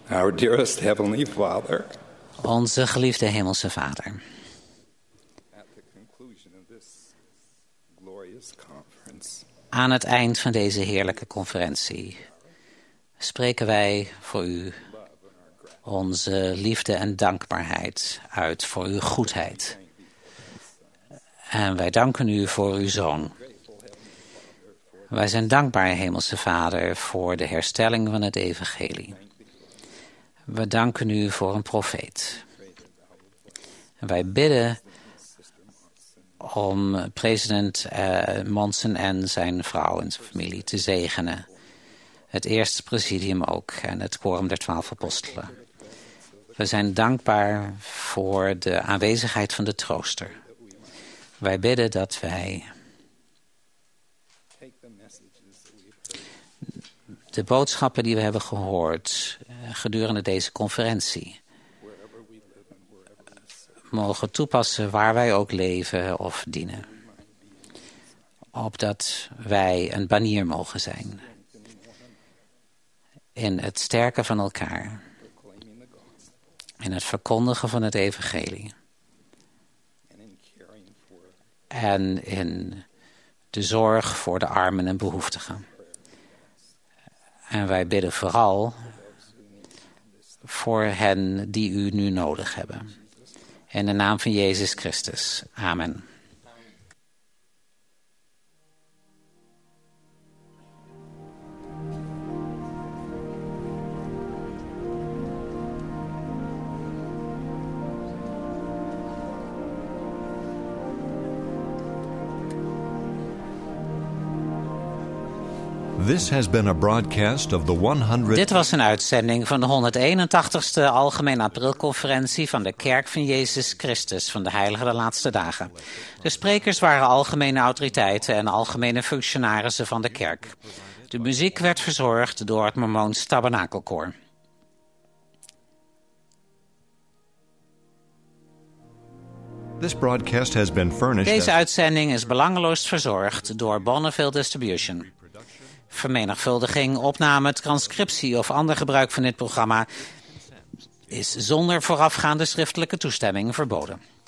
Our dearest Heavenly Father, Onze geliefde Hemelse Vader. at the conclusion of this glorious conference, Aan het eind van deze heerlijke conferentie spreken wij voor u onze liefde en dankbaarheid uit voor uw goedheid. En wij danken u voor uw Zoon. Wij zijn dankbaar, Hemelse Vader, voor de herstelling van het evangelie. We danken u voor een profeet. En wij bidden om president uh, Monson en zijn vrouw en zijn familie te zegenen. Het eerste presidium ook en het quorum der twaalf apostelen. We zijn dankbaar voor de aanwezigheid van de trooster. Wij bidden dat wij de boodschappen die we hebben gehoord gedurende deze conferentie mogen toepassen waar wij ook leven of dienen. Opdat wij een banier mogen zijn in het sterken van elkaar, in het verkondigen van het evangelie en in de zorg voor de armen en behoeftigen. En wij bidden vooral voor hen die u nu nodig hebben. In de naam van Jezus Christus. Amen. This has been a broadcast of the one Dit was een uitzending van de honderdeenentachtigste Algemene Aprilconferentie van de Kerk van Jezus Christus van de Heilige der Laatste Dagen. De sprekers waren algemene autoriteiten en algemene functionarissen van de kerk. De muziek werd verzorgd door het Mormoons Tabernakelkoor. This broadcast has been furnished Deze as- uitzending is belangeloos verzorgd door Bonneville Distribution. Vermenigvuldiging, opname, transcriptie of ander gebruik van dit programma is zonder voorafgaande schriftelijke toestemming verboden.